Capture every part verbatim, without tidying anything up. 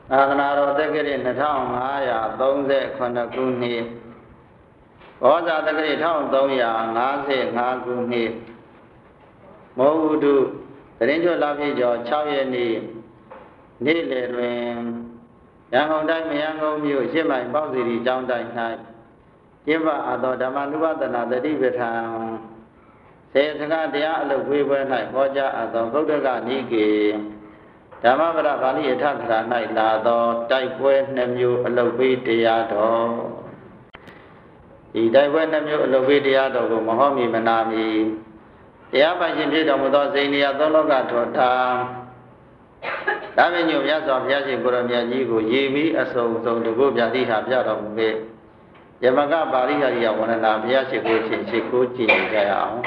သာသနာတော်တက္ကရာနှစ်ထောင်ငါးရာသုံးဆယ်ခုနှစ်ခုနှစ်ဘောဇာတက္ကရာတစ်ထောင်သုံးရာငါးဆယ်ငါးခုနှစ်မောဟုတုသရင်ကျွတ်လပြည့်ကျော်၆ရက်နေ့နေ့လယ်တွင်ရန်ကုန်တိုင်းမရန်ကုန်မြို့ရှစ်မိုင်ပေါ့စီရီကျောင်းတိုင်း၌ကျင်းပအပ်သောဓမ္မနုပဒနာတတိပဋ္ဌာန်ဆေစကတရားအလုပ်ဝေပွဲ၌ဟောကြားအပ်သောဗုဒ္ဓဂနိကေဓမ္မပဒပါဠိအထကရာ၌လာသောတိုက်ပွဲနှစ်မျိုးအလုပ်ပေးတရားတော်ဒီတိုက်ပွဲနှစ်မျိုးအလုပ်ပေးတရားတော်ကိုမဟောမီမနာမီတရားပိုင်ရှင်ဖြစ်တော်မူသောစိန်တရားသုံးလောကထောထာဒါမင်းညွတ်မြတ်စွာဘုရားရှင်ကိုရမြတ်ကြီးကိုရေပြီးအစုံစုံတကုပြတိဟာပြတော်မူခဲ့ယမကပါဠိဟာရိယဝန္ဒနာဘုရားရှိခိုးခြင်းရှိခိုးကြည်ကြရအောင်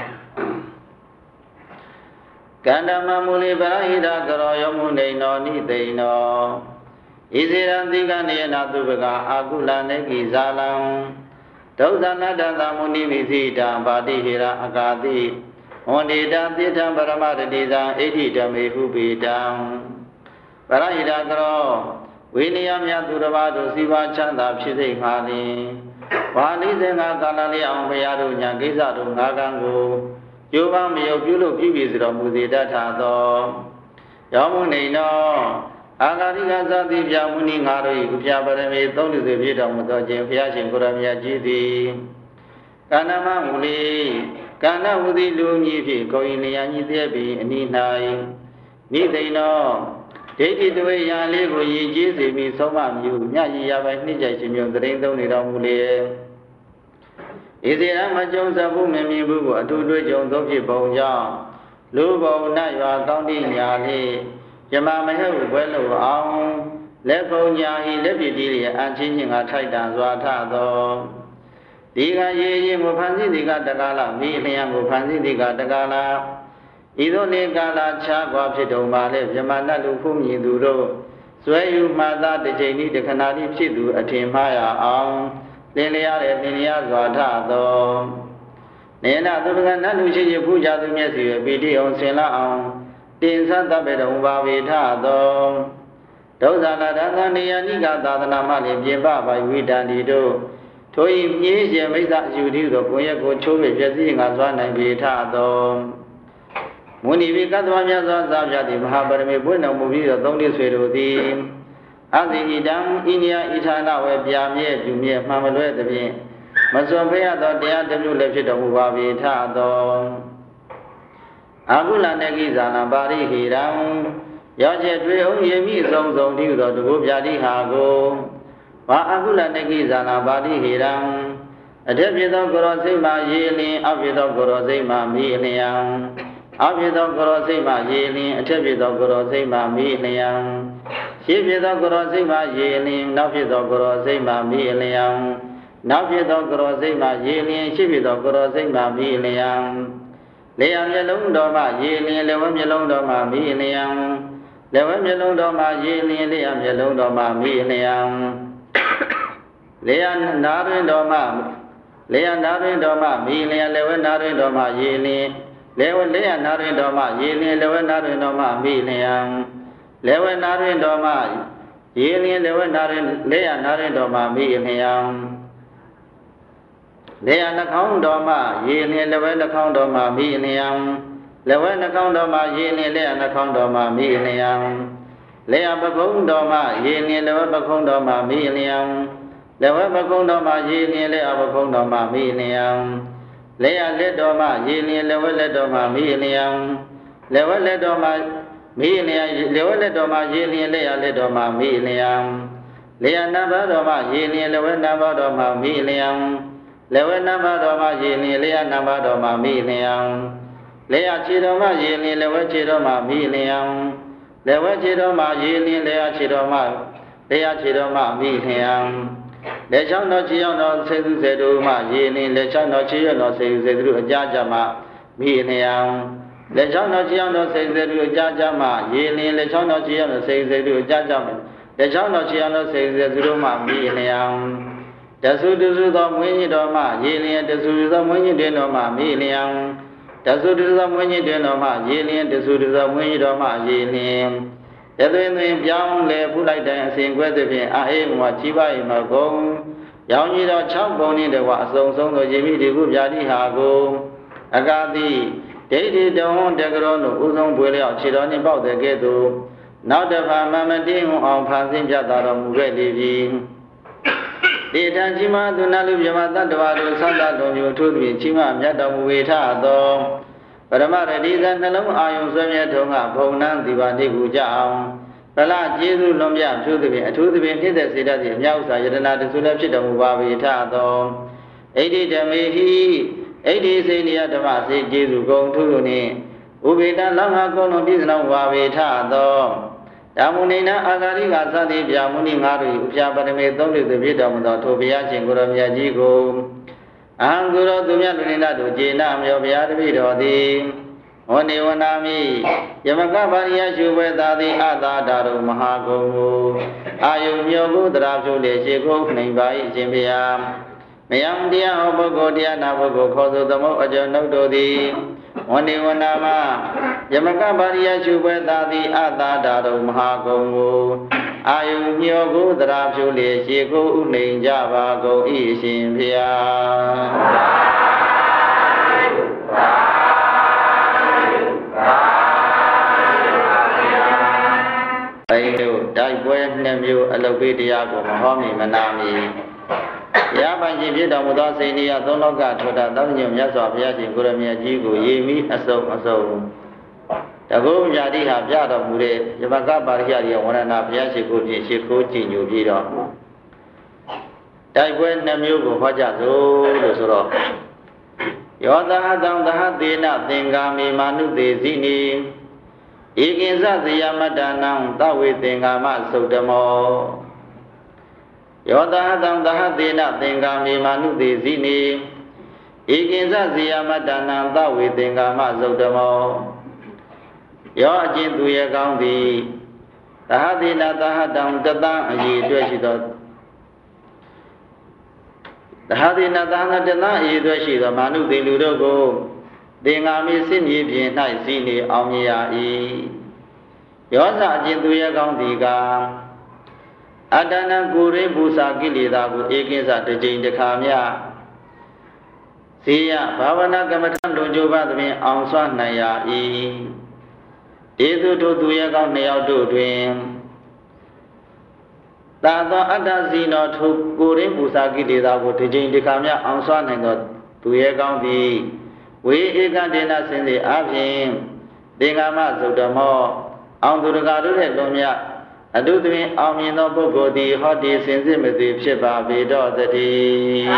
ကန္တမမူလိပရဟိတကရောယောမုနေနောနိသိနောဣဇေရံတိကနေနာသူပကအာကုလနေကိဇာလံဒုက္ခနာတသမုနိမိသိတံပါတိဟိရအကာတိဝန္ဒေတံတိထံပရမတတိသံဣတိဓမေဟုပိတံပရဟိတကရောဝိနည်းမြတ်သူတစ်ပါးတို့စီပါချမ်းသာဖြစ်စိတ်ငါလင်ဘာလိစေငါကာလလေးအောင်ဘုရားတို့ညာကိစ္စတို့ငါကံကိုကျိုးပန်းမယုတ်ပြုလို့ပြုပြီဆိုတော်မူစေတတ်သောယောမုနေနောအာဂါရိကသတိပြမုနိငါတို့၏ဥပြပရမေသုံးလူစေဖြစ်တော်မူသောခြင်းဘုရားရှင်ကိုရမြတ်ကြီးသည်ကန္နမမူလိကန္နဝုတိလူမြည်ဖြင့်ကိုယ်၏လျာညီသေးပြီးအနိ၌နိသိနောဒိဋ္ဌိတဝေယံလေးကိုရည်ကြီးစေပြီးဆုံးမမြူမြတ်ရည်ရပိုင်နှိမ့်ကြခြင်းမျိုးသတိသုံးနေတော်မူလေဣဇေရမကြုံစဘူးမမြင်ဘူးကိုအထူးတွေ့ကြုံသောဖြစ်ပုံကြောင့်လူဘုံနတ်ရွာကောင်းတိညာလေးယမမဟဲ့ဘွဲလို့အောင်လက်ကုံညာဤလက်ပြတိရဲ့အချင်းချင်းကထိုက်တန်စွာထသောဒီကရေရင်ကိုဖန်စီဒီကတကားလာမိလျံကိုဖန်စီဒီကတကားလာဤသို့နေကာလခြားကွာဖြစ်တော်ပါလေမြမနတ်လူဖုမြင်သူတို့ဇွဲယူမှသာတစ်ချိန်ဤတခဏဤဖြစ်သူအထင်မှားရအောင်လင်းလျားတဲ့သင်ရစွာထသောနေနာသူကနတ်လူရှိရှိဖူးကြသူမျက်စီပီတိအောင်ဆင်လာအောင်တင်ဆတ်တပေတော်ဘာဝေထသောဒုက္ခနာဒသနေယနိကသာသနာမလည်းပြင်ပပါဝိတံဒီတို့ထိုဤမြေရှင်မိစ္ဆာအယူတိသောကိုယ်ရဲ့ကိုချိုးပြပြစီငါစွာနိုင်ပေထသောမုနိဝိကတ္တဝမြတ်စွာသာပြတိမဟာပရမေပွင့်တော်မူပြီးသောသုံးလေးဆွေတို့သည်အဇိဣတံဣနိယဣထာနဝေပြာမြဲပြုမြဲမှန်မလွဲသဖြင့်မစွန်ဖရသောတရားတစ်မျိုးလည်းဖြစ်တော်မူပါပေထသောအာဟုလနေကိဇာနာပါရိဟိရံရောက်ချက်တွေ့အောင်ယမိဆုံးဆုံးတည်းသောတကုပြတိဟာကိုဘာအာဟုလနေကိဇာနာပါရိဟိရံအထက်ဖြစ်သောကိုရောစိတ်မှရေလင်းအောက်ဖြစ်သောကိုရောစိတ်မှမိလျံအောက်ဖြစ်သောကိုရောစိတ်မှရေလင်းအထက်ဖြစ်သောကိုရောစိတ်မှမိလျံရှေ့ဖြစ်သောကိုရောစိတ်မှရေလင်းနောက်ဖြစ်သောကိုရောစိတ်မှမိလျံနောက်ဖြစ်သောကိုရောစိတ်မှရေလင်းရှေ့ဖြစ်သောကိုရောစိတ်မှမိလျံလေယာဉ်မျက်လုံးတော်မှရေလင်းလက်ဝဲမျက်လုံးတော်မှမိလျံလက်ဝဲမျက်လုံးတော်မှရေလင်းလေယာဉ်မျက်လုံးတော်မှမိလျံလေယာဉ်နာတွင်တော်မှလေယာဉ်နာတွင်တော်မှမိလျံလက်ဝဲနာတွင်တော်မှရေလင်းလက်ဝဲလေယာဉ်နာတွင်တော်မှရေလင်းလက်ဝဲနာတွင်တော်မှမိလျံလက်ဝဲနာတွင်တော်မှရေလင်းလက်ဝဲနာတွင်လေယာဉ်နာတွင်တော်မှမိလျံလေယာနှခေါင်းတော်မှရေလင်းလက်ဝဲနှခေါင်းတော်မှမိလျံလက်ဝဲနှခေါင်းတော်မှရေလင်းလက်ရနှခေါင်းတော်မှမိလျံလက်ရပကုံးတော်မှရေလင်းလက်ဝဲပကုံးတော်မှမိလျံလက်ဝဲပကုံးတော်မှရေလင်းလက်အပကုံးတော်မှမိလျံလက်ရလက်တော်မှရေလင်းလက်ဝဲလက်တော်မှမိလျံလက်ဝဲလက်တော်မှမိလျံလက်ဝဲလက်တော်မှရေလင်းလက်ရလက်တော်မှမိလျံလက်ရနံပါတ်တော်မှရေလင်းလက်ဝဲနံပါတ်တော်မှမိလျံလက်ဝဲနံပါတ်တော်မှရေလင်းလက်ရနံပါတ်တော်မှမိလျံလက်ရခြေတော်မှရေလင်းလက်ဝဲခြေတော်မှမိလျံလက်ဝဲခြေတော်မှရေလင်းလက်ရခြေတော်မှလက်ရခြေတော်မှမိလျံလက်ချောင်းတော်ခြေရောက်တော်ဆေသူဆေတို့မှရေလင်းလက်ချောင်းတော်ခြေရောက်တော်ဆေသူဆေတို့အကြကြမှမိလျံလက်ချောင်းတော်ခြေရောက်တော်ဆေသူဆေတို့အကြကြမှရေလင်းလက်ချောင်းတော်ခြေရောက်တော်ဆေသူဆေတို့အကြကြမှလက်ချောင်းတော်ခြေရောက်တော်ဆေသူဆေတို့မှမိလျံတသုတသုသောမွေးညတော်မှရေလျင်တသုတသောမွေးညတွင်တော်မှမိလျံတသုတသောမွေးညတွင်တော်မှရေလျင်တသုတသောမွေးညတော်မှရေလျင်ရသွင်းသွင်းပြောင်းလေဖူးလိုက်တဲ့အစဉ်ခွဲသဖြင့်အာဟိမကြီးပါ၏မကုံရောင်ကြီးသော၆ပုံနှင့်တကွအစုံဆုံးသောယေမိဒီကုဗျာတိဟာကိုအကာတိဒိဋ္ဌိတဝံတကရောတို့ဥဆုံးပွေလျောက်ခြေတော်နှင့်ပေါက်တဲ့ကဲ့သို့နောက်တစ်ဖန်မမတိဟုအောင်ဖန်ဆင်းပြသတော်မူခဲ့လေပြီဒီတန်ကြီးမသူနာလူမြမတတ္တဝါတို့သတ္တတော်မျိုးထို့သူကြီးမမြတ်တော်မူဝေထသောပရမရတိဇနှလုံးအာယုံဆွေမြဲထုံးကဘုံနန်းဒီပါတိကူကြအောင်ဗလကျေးဇူးလွန်မြတ်ထို့သူအထူးသဖြင့်ဖြစ်တဲ့စေတတ်သည့်အမြောက်စာယတနာတဆုလည်းဖြစ်တော်မူပါဝေထသောဣတိဓမေဟိဣတိစေနိယဓမ္မစေကျေးဇူးကုန်ထို့သူနှင့်ဥပေတလောကကုံလုံးပြည့်စုံပါဝေထသောဓမ္မနိနာအာဂါရိကသတိပြမုနိငါတို့ဥပ္ပယပရမေသုံးလူသူဖြစ်တော်မူသောထိုဘုရားရှင်ကိုရောမြတ်ကြီးကိုအဟံကိုရောသူမြတ်လူနိနာတို့ကျေနာမြောဘုရားတပည့်တော်သည်ဝဏိဝနာမိယမကပါရိယရှုဝေသာတိအသာဓာရုမဟာဂုံကိုအာယုမြောကိုတရာဖြုလေရှိကိုနှိမ်ပါ၏ရှင်ဘုရားမယံတရားဟောပုဂ္ဂိုလ်တရားနာပုဂ္ဂိုလ်ခေါ်ဆိုသမုတ်အကျော်နှုတ်တို့သည်ဝဏိဝနာမယမကပါရိယရှုဝေသာတိအသာဓာရုမဟာဂုံကိုအာယုမြောကိုတရာဖြုလေရှိကိုဥနှိမ်ကြပါကုန်၏ရှင်ဘုရားအဲဒီလိုတိုက်ပွဲနှစ်မျိုးအလုပ်ပေးတရားကိုမဟောမီမနာမီရပါရှင်ဖြစ်တော်မူသောစိန်ဒီယသုံးလောကထောတာတောင်းညွတ်မြတ်စွာဘုရားရှင်ကိုရမြတ်ကြီးကိုယေမိအစုံအစုံတကုံญาတိဟာပြတော်မူတဲ့ယမကပါရိယရိယဝရဏဘုရားရှင်ကိုဖြင့်ရှိခိုးကြည်ညိုပြီးတော့တိုက်ပွဲနှစ်မျိုးကိုဟောကြသို့လို့ဆိုတော့ယောသဟတံသဟသေနသင်္ကာမိမာနုသေဇိနိဧကင်္စဇယမတ္တနံသဝေသင်္ကာမသုတ္တမောယောသဟတံသဟသေနသင်္ကာမိမာနုသေဇိနိဧကင်္စဇယမတ္တနံသဝေသင်္ကာမသုတ္တမောယောအကျဉ်သူရဲ့ကောင်းသည်သဟသေနသဟတံတတံအည်အတွက်ရှိသောသဟသေနသဟတတံအည်အတွက်ရှိသောမာနုသေလူတို့ကိုသင်္ကာမိစစ်မြေပြင်၌စီနေအောင်မြင်ရ၏ယောဇအကျဉ်သူရဲ့ကောင်းသည်ကအတ္တနံကိုရိပူစာကိလေသာကိုဧကိစ္စတစ်ကြိမ်တစ်ခါမြဇေယဘာဝနာကမ္မထံလွန်ကြိုးပါသဖြင့်အောင်ဆွနိုင်ရ၏ဧသူတို့သူရဲ့ကောင်းနှစ်ယောက်တို့တွင်သာသောအတ္တဇီနောထုကိုရိပူစာကိလေသာကိုတစ်ကြိမ်တစ်ခါမြအောင်ဆွနိုင်သောသူရဲ့ကောင်းသည်ဝေဧကဒေနစင်စေအပြင်သင်္ကာမသုတ္တမောအောင်သူတကာတို့ရဲ့လွန်မြတ်အတုတွင်အောင်မြင်သောပုဂ္ဂိုလ်သည်ဟောဒီစင်စစ်မသိဖြစ်ပါပေတော့တည်း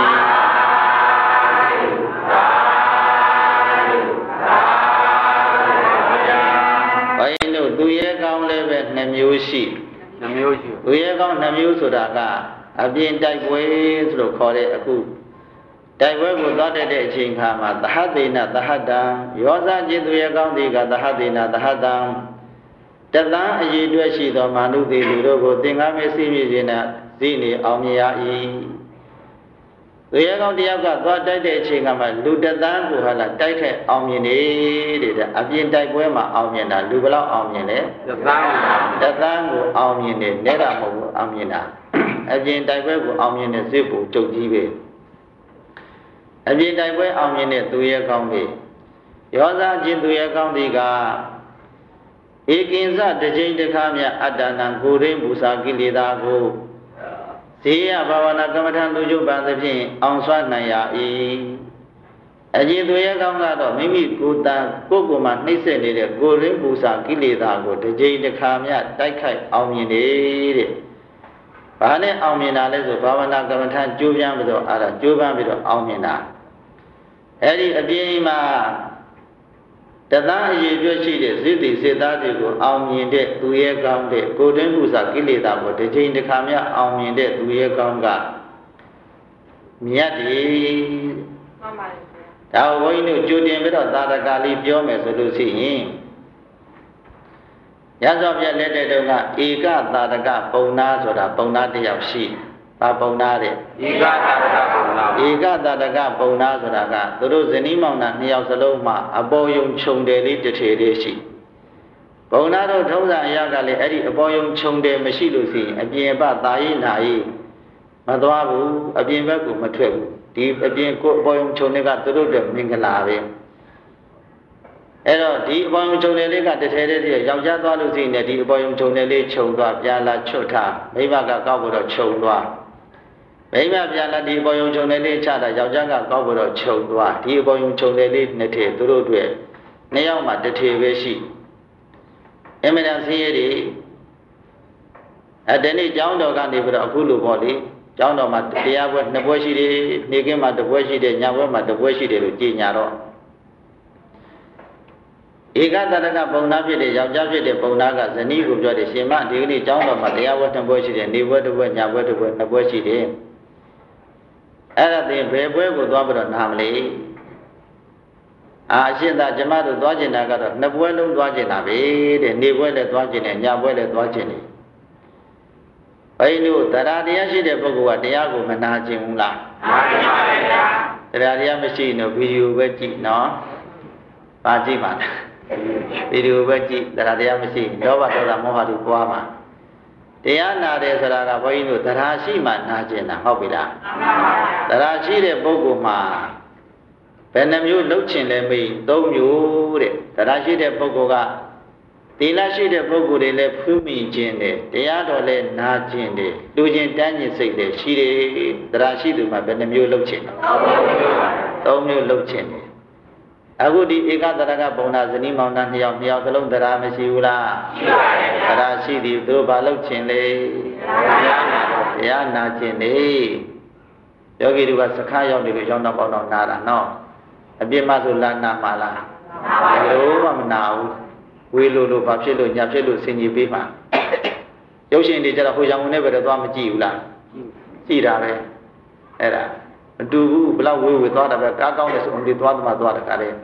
ဘိုင်းတို့သူရဲ့ကောင်းလည်းပဲနှစ်မျိုးရှိနှစ်မျိုးရှိသူရဲ့ကောင်းနှစ်မျိုးဆိုတာကအပြင်တိုက်ပွဲဆိုလို့ခေါ်တဲ့အခုတိုက်ပွဲကိုသွားတဲ့အချိန်ခါမှာသဟသေနသဟတံယောဇจิตသူရဲ့ကောင်းသည်ကသဟသေနသဟတံတသံအည်အတွက်ရှိသောမာနုသေလူတို့ကိုသင်္ကာမေစီမြေခြင်းနဲ့ဇိနေအောင်မြင်ရ၏သူရဲ့ကောင်းတယောက်ကသွားတိုက်တဲ့အချိန်ကမှလူတသံကိုဟာလာတိုက်ခဲ့အောင်မြင်နေတဲ့အပြင်တိုက်ပွဲမှာအောင်မြင်တာလူဘလောက်အောင်မြင်လဲတသံတသံကိုအောင်မြင်နေနဲ့တာမဟုတ်ဘူးအောင်မြင်တာအပြင်တိုက်ပွဲကိုအောင်မြင်တဲ့ဇစ်ကိုကြုတ်ကြီးပဲအပြင်တိုက်ပွဲအောင်မြင်တဲ့သူရဲ့ကောင်းပြီယောဇအချင်းသူရဲ့ကောင်းသည်ကဧကင်္စတစ်ကြိမ်တစ်ခါမြအတ္တနံကိုရိပူစာကိလေသာကိုဇေယဘာဝနာကမ္မထံလူကျုပ်ပန်သဖြင့်အောင်ဆွနိုင်ရ၏အချင်းသူရဲ့ကောင်းကတော့မိမိကိုယ်တန်ကိုယ်ကိုယ်မှာနှိမ့်ဆက်နေတဲ့ကိုရိပူစာကိလေသာကိုတစ်ကြိမ်တစ်ခါမြတိုက်ခိုက်အောင်မြင်နေတဲ့ဘာနဲ့အောင်မြင်တာလဲဆိုဘာဝနာကမ္မထံကြိုးပမ်းပြီးတော့အဲ့ဒါကြိုးပမ်းပြီးတော့အောင်မြင်တာအဲ့ဒီအပြင်မှာတသံအည်အတွက်ရှိတဲ့ဇိတိစေသားတွေကိုအောင်မြင်တဲ့သူရဲ့ကောင်းတဲ့ကိုယ်တွင်းမှုစာကိလေသာကိုတစ်ချိန်တစ်ခါမြအောင်မြင်တဲ့သူရဲ့ကောင်းကမြတ်တယ်မှန်ပါတယ်ဗျာဒါဘုန်းကြီးတို့ကြိုတင်ပြီးတော့သာရကလေးပြောမယ်ဆိုလို့ရှိရင်ရသော်ပြလက်တဲ့တုန်းကဧကသာရကပုံနာဆိုတာပုံနာတစ်ယောက်ရှိဘာပုံနာတဲ့ဧကသာရကပုံနာဧကသာရကပုံနာဆိုတာကသူတို့ဇနီးမောင်နှံနှစ်ယောက်စလုံးမှာအပေါ်ယုံခြုံတယ်လေးတစ်ထေလေးရှိဘုံနာတို့ထုံးစံအရာကလည်းအဲ့ဒီအပေါ်ယုံခြုံတယ်မရှိလို့ရှိရင်အပြင်ဘသာရေးနာရေးမသွားဘူးအပြင်ဘက်ကိုမထွက်ဘူးဒီအပြင်ကိုအပေါ်ယုံခြုံတဲ့ကသူတို့တွေမင်္ဂလာပဲအဲ့တော့ဒီအပေါ်ယုံခြုံတယ်လေးကတထဲတည်းတည်းယောက်ျားသွားလို့ရှိရင်ဒီအပေါ်ယုံခြုံတယ်လေးခြုံသွားပြန်လာချွတ်ထားမိဘကကောက်ဖို့တော့ခြုံသွားမိဘပြန်လာဒီအပေါ်ယုံခြုံတယ်လေးချတာယောက်ျားကကောက်ဖို့တော့ခြုံသွားဒီအပေါ်ယုံခြုံတယ်လေးနှစ်ထည်သူတို့တွေနှစ်ယောက်မှတစ်ထည်ပဲရှိအမေရိကန်စီးရီအဲ့ဒီနေ့ကျောင်းတော်ကနေပြီးတော့အခုလိုပေါ့လေကျောင်းတော်မှာတရားပွဲနှစ်ပွဲရှိတယ်နေ့ကင်းမှာတစ်ပွဲရှိတယ်ညပွဲမှာတစ်ပွဲရှိတယ်လို့ကြေညာတော့ဧကတရကပုံနာဖြစ်တဲ့ယောက်ျားဖြစ်တဲ့ပုံနာကဇနီးကိုပြောတယ်ရှင်မဒီကနေ့ကျောင်းတော်မှာတရားပွဲနှစ်ပွဲရှိတယ်နေ့ပွဲတစ်ပွဲညပွဲတစ်ပွဲနှစ်ပွဲရှိတယ်အဲ့ဒါတင်ဘယ်ပွဲကိုသွားပြီးတော့နာမလဲအာအရှင်သာကျမတို့သွားကျင်တာကတော့နှစ်ပွဲလုံးသွားကျင်တာပဲတဲ့နေပွဲလည်းသွားကျင်တယ်ညပွဲလည်းသွားကျင်တယ်ဘယ်လိုတရားတရားရှိတဲ့ပုဂ္ဂိုလ်ကတရားကိုမနာကျင်ဘူးလားမှန်ပါဗျာတရားတရားမရှိရင်တော့ဗီဒီယိုပဲကြည့်နော်ပါကြည့်ပါလားဗီဒီယိုပဲကြည့်တရားတရားမရှိရင်လောဘဒေါသမောဟတွေပွားမှာတရားနာတယ်ဆိုတာကဘုန်းကြီးတို့တရားရှိမှနာကျင်တာဟုတ်ပြီလားမှန်ပါဗျာတရားရှိတဲ့ပုဂ္ဂိုလ်မှာဘယ်နှမျိုးလှုပ်ချင်လဲမေးသုံးမျိုးတဲ့တရားရှိတဲ့ပုဂ္ဂိုလ်ကသီလရှိတဲ့ပုဂ္ဂိုလ်တွေလည်းဖူးမိခြင်းတယ်တရားတော်လည်းနာခြင်းတယ်လူချင်းတန်းကျင်စိတ်လည်းရှိတယ်တရားရှိသူမှာဘယ်နှမျိုးလှုပ်ချင်လဲသုံးမျိုးလှုပ်ချင်တယ်အခုဒီဧကတရကဘုံနာဇနီးမောင်နှံနှစ်ယောက်နှစ်ယောက်သလုံးတရားမရှိဘူးလားရှိပါတယ်တရားရှိသည်သူတို့ဘာလှုပ်ချင်လဲတရားနာခြင်းတယ်ယောဂီတို့ကစခါရောက်နေလို့ရောက်တော့ပေါတော့နာတာနော်အပြစ်မဆိုလာနာမှာလားဘယ်လိုမှမနာဘူးဝေလို့လို့ဘာဖြစ်လို့ညာဖြစ်လို့ဆင်ကြီးပေးမှာရုပ်ရှင်တွေကြတော့ဟိုရောင်နဲ့ပဲတော့သွားမကြည့်ဘူးလားကြည့်တာပဲအဲ့ဒါမတူဘူးဘလောက်ဝေးဝေးသွားတာပဲကားကောင်းတယ်ဆိုအမှဒီသွားသမားသွားတယ်ကားလေး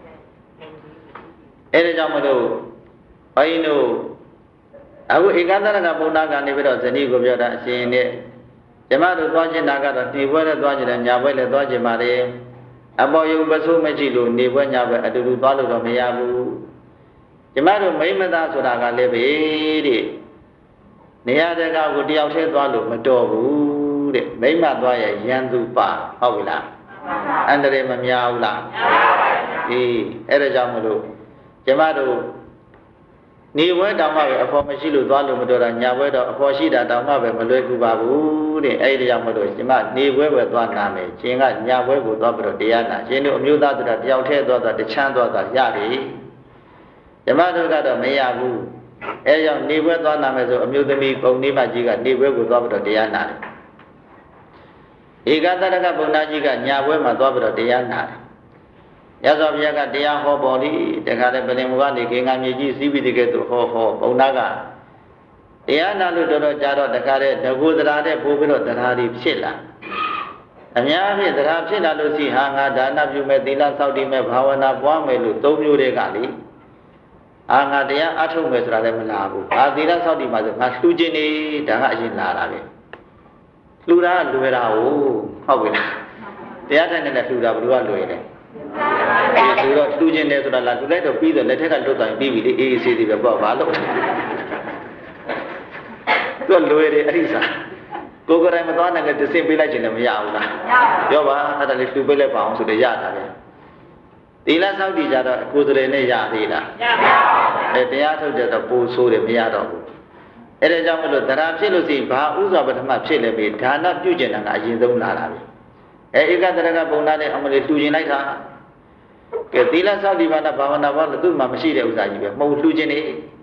အဲ့ဒါကြောင့်မလို့ဘိုင်းတို့အခုဧကန္တရကဘုံနာကနေပြီးတော့ဇနီးကိုပြောတာအရှင်နဲ့ကျမတို့သွားခြင်းတာကတော့နေပွဲနဲ့သွားခြင်းတယ်ညာပွဲနဲ့သွားခြင်းပါတယ်အပေါ်ယုံပစိုးမရှိလို့နေပွဲညာပွဲအတူတူသွားလို့တော့မရဘူးကျမတို့မိမသားဆိုတာကလည်းပဲတဲ့နေရာတကာကိုတယောက်တည်းသွားလို့မတော်ဘူးတဲ့မိမသွားရရန်သူပါဟုတ်ပြီလားအန္တရာယ်မများဘူးလားများပါဗျာအေးအဲ့ဒါကြောင့်မလို့ကျမတို့နေပွဲတောင်မှပဲအဖော်မရှိလို့သွားလို့မတော်တာညာပွဲတော့အဖော်ရှိတာတောင်မှပဲမလွယ်ကူပါဘူးတဲ့အဲ့ဒီကြောင့်မလို့ကျမနေပွဲပဲသွားနာမယ်ရှင်ကညာပွဲကိုသွားပြီးတော့တရားနာရှင်တို့အမျိုးသားဆိုတာတယောက်တည်းသွားတာတချမ်းသွားတာရပြီကျမတို့ကတော့မရဘူးအဲကြောင့်နေပွဲသွားနာမယ်ဆိုအမျိုးသမီးပုံနေမကြီးကနေပွဲကိုသွားပြီးတော့တရားနာတယ်ဧကတရကဘုံနာကြီးကညာပွဲမှာသွားပြီးတော့တရားနာတယ်ရသော်ဘုရားကတရားဟောပေါ်လိတခါတည်းပလင်မူကနေခေငါမြေကြီးစီးပြီးတကယ်သူဟောဟောဘုံနာကတရားနာလို့တော်တော်ကြာတော့တခါတည်းငကိုတရားတဲ့ပို့ပြီးတော့တရားတွေဖြစ်လာအများဖြင့်တရားဖြစ်လာလို့ရှိဟာငါဒါနပြုမဲ့သီလစောင့်တည်မဲ့ဘာဝနာပွားမယ်လို့သုံးမျိုးတွေကလေအာငါတရားအထုတ်မယ်ဆိုတာလည်းမလာဘူး။အာသီလစောင့်တည်မှာဆိုငါလှူခြင်းနေဒါကအရင်လာတာပဲ။လှူတာလွယ်တာဟုတ်ဟုတ်ပြီလား။တရားထိုင်နေတဲ့လှူတာဘယ်လိုကလွယ်လဲ။ဒီဆိုတော့လှူခြင်းနေဆိုတာလားလှူလိုက်တော့ပြီးတော့လက်ထက်ကလွတ်တိုင်းပြီးပြီလေအေးအေးဆေးဆေးပဲပေါ့ဘာလို့။သူကလွယ်တယ်အဲ့ဒီစား။ကိုယ်ကိုယ်တိုင်မသွားနိုင်တဲ့တစင်ပေးလိုက်ခြင်းလည်းမရဘူးလား။ပြောပါအဲ့ဒါလေးလှူပေးလိုက်ပါအောင်ဆိုတော့ရတာပဲ။သီလစောင့်တည်ကြတော့ကိုယ်စရယ်နဲ့ရသေးလားမရပါဘူးအဲတရားထုတ်တဲ့တော့ပိုးဆိုးတယ်မရတော့ဘူးအဲဒါကြောင့်မလို့တရားဖြစ်လို့ရှိရင်ဘာဥစွာပထမဖြစ်လဲပြီဒါနပြုကျင်တာကအရင်ဆုံးလာတာပဲအဲဧကတရကဘုံနာနဲ့အမလေးလှူကျင်လိုက်တာကဲသီလစောင့်တည်ပါနဲ့ဘာဝနာဘောလို့သူ့မှာမရှိတဲ့ဥစ္စာကြီးပဲမဟုတ်လှူကျင်နေ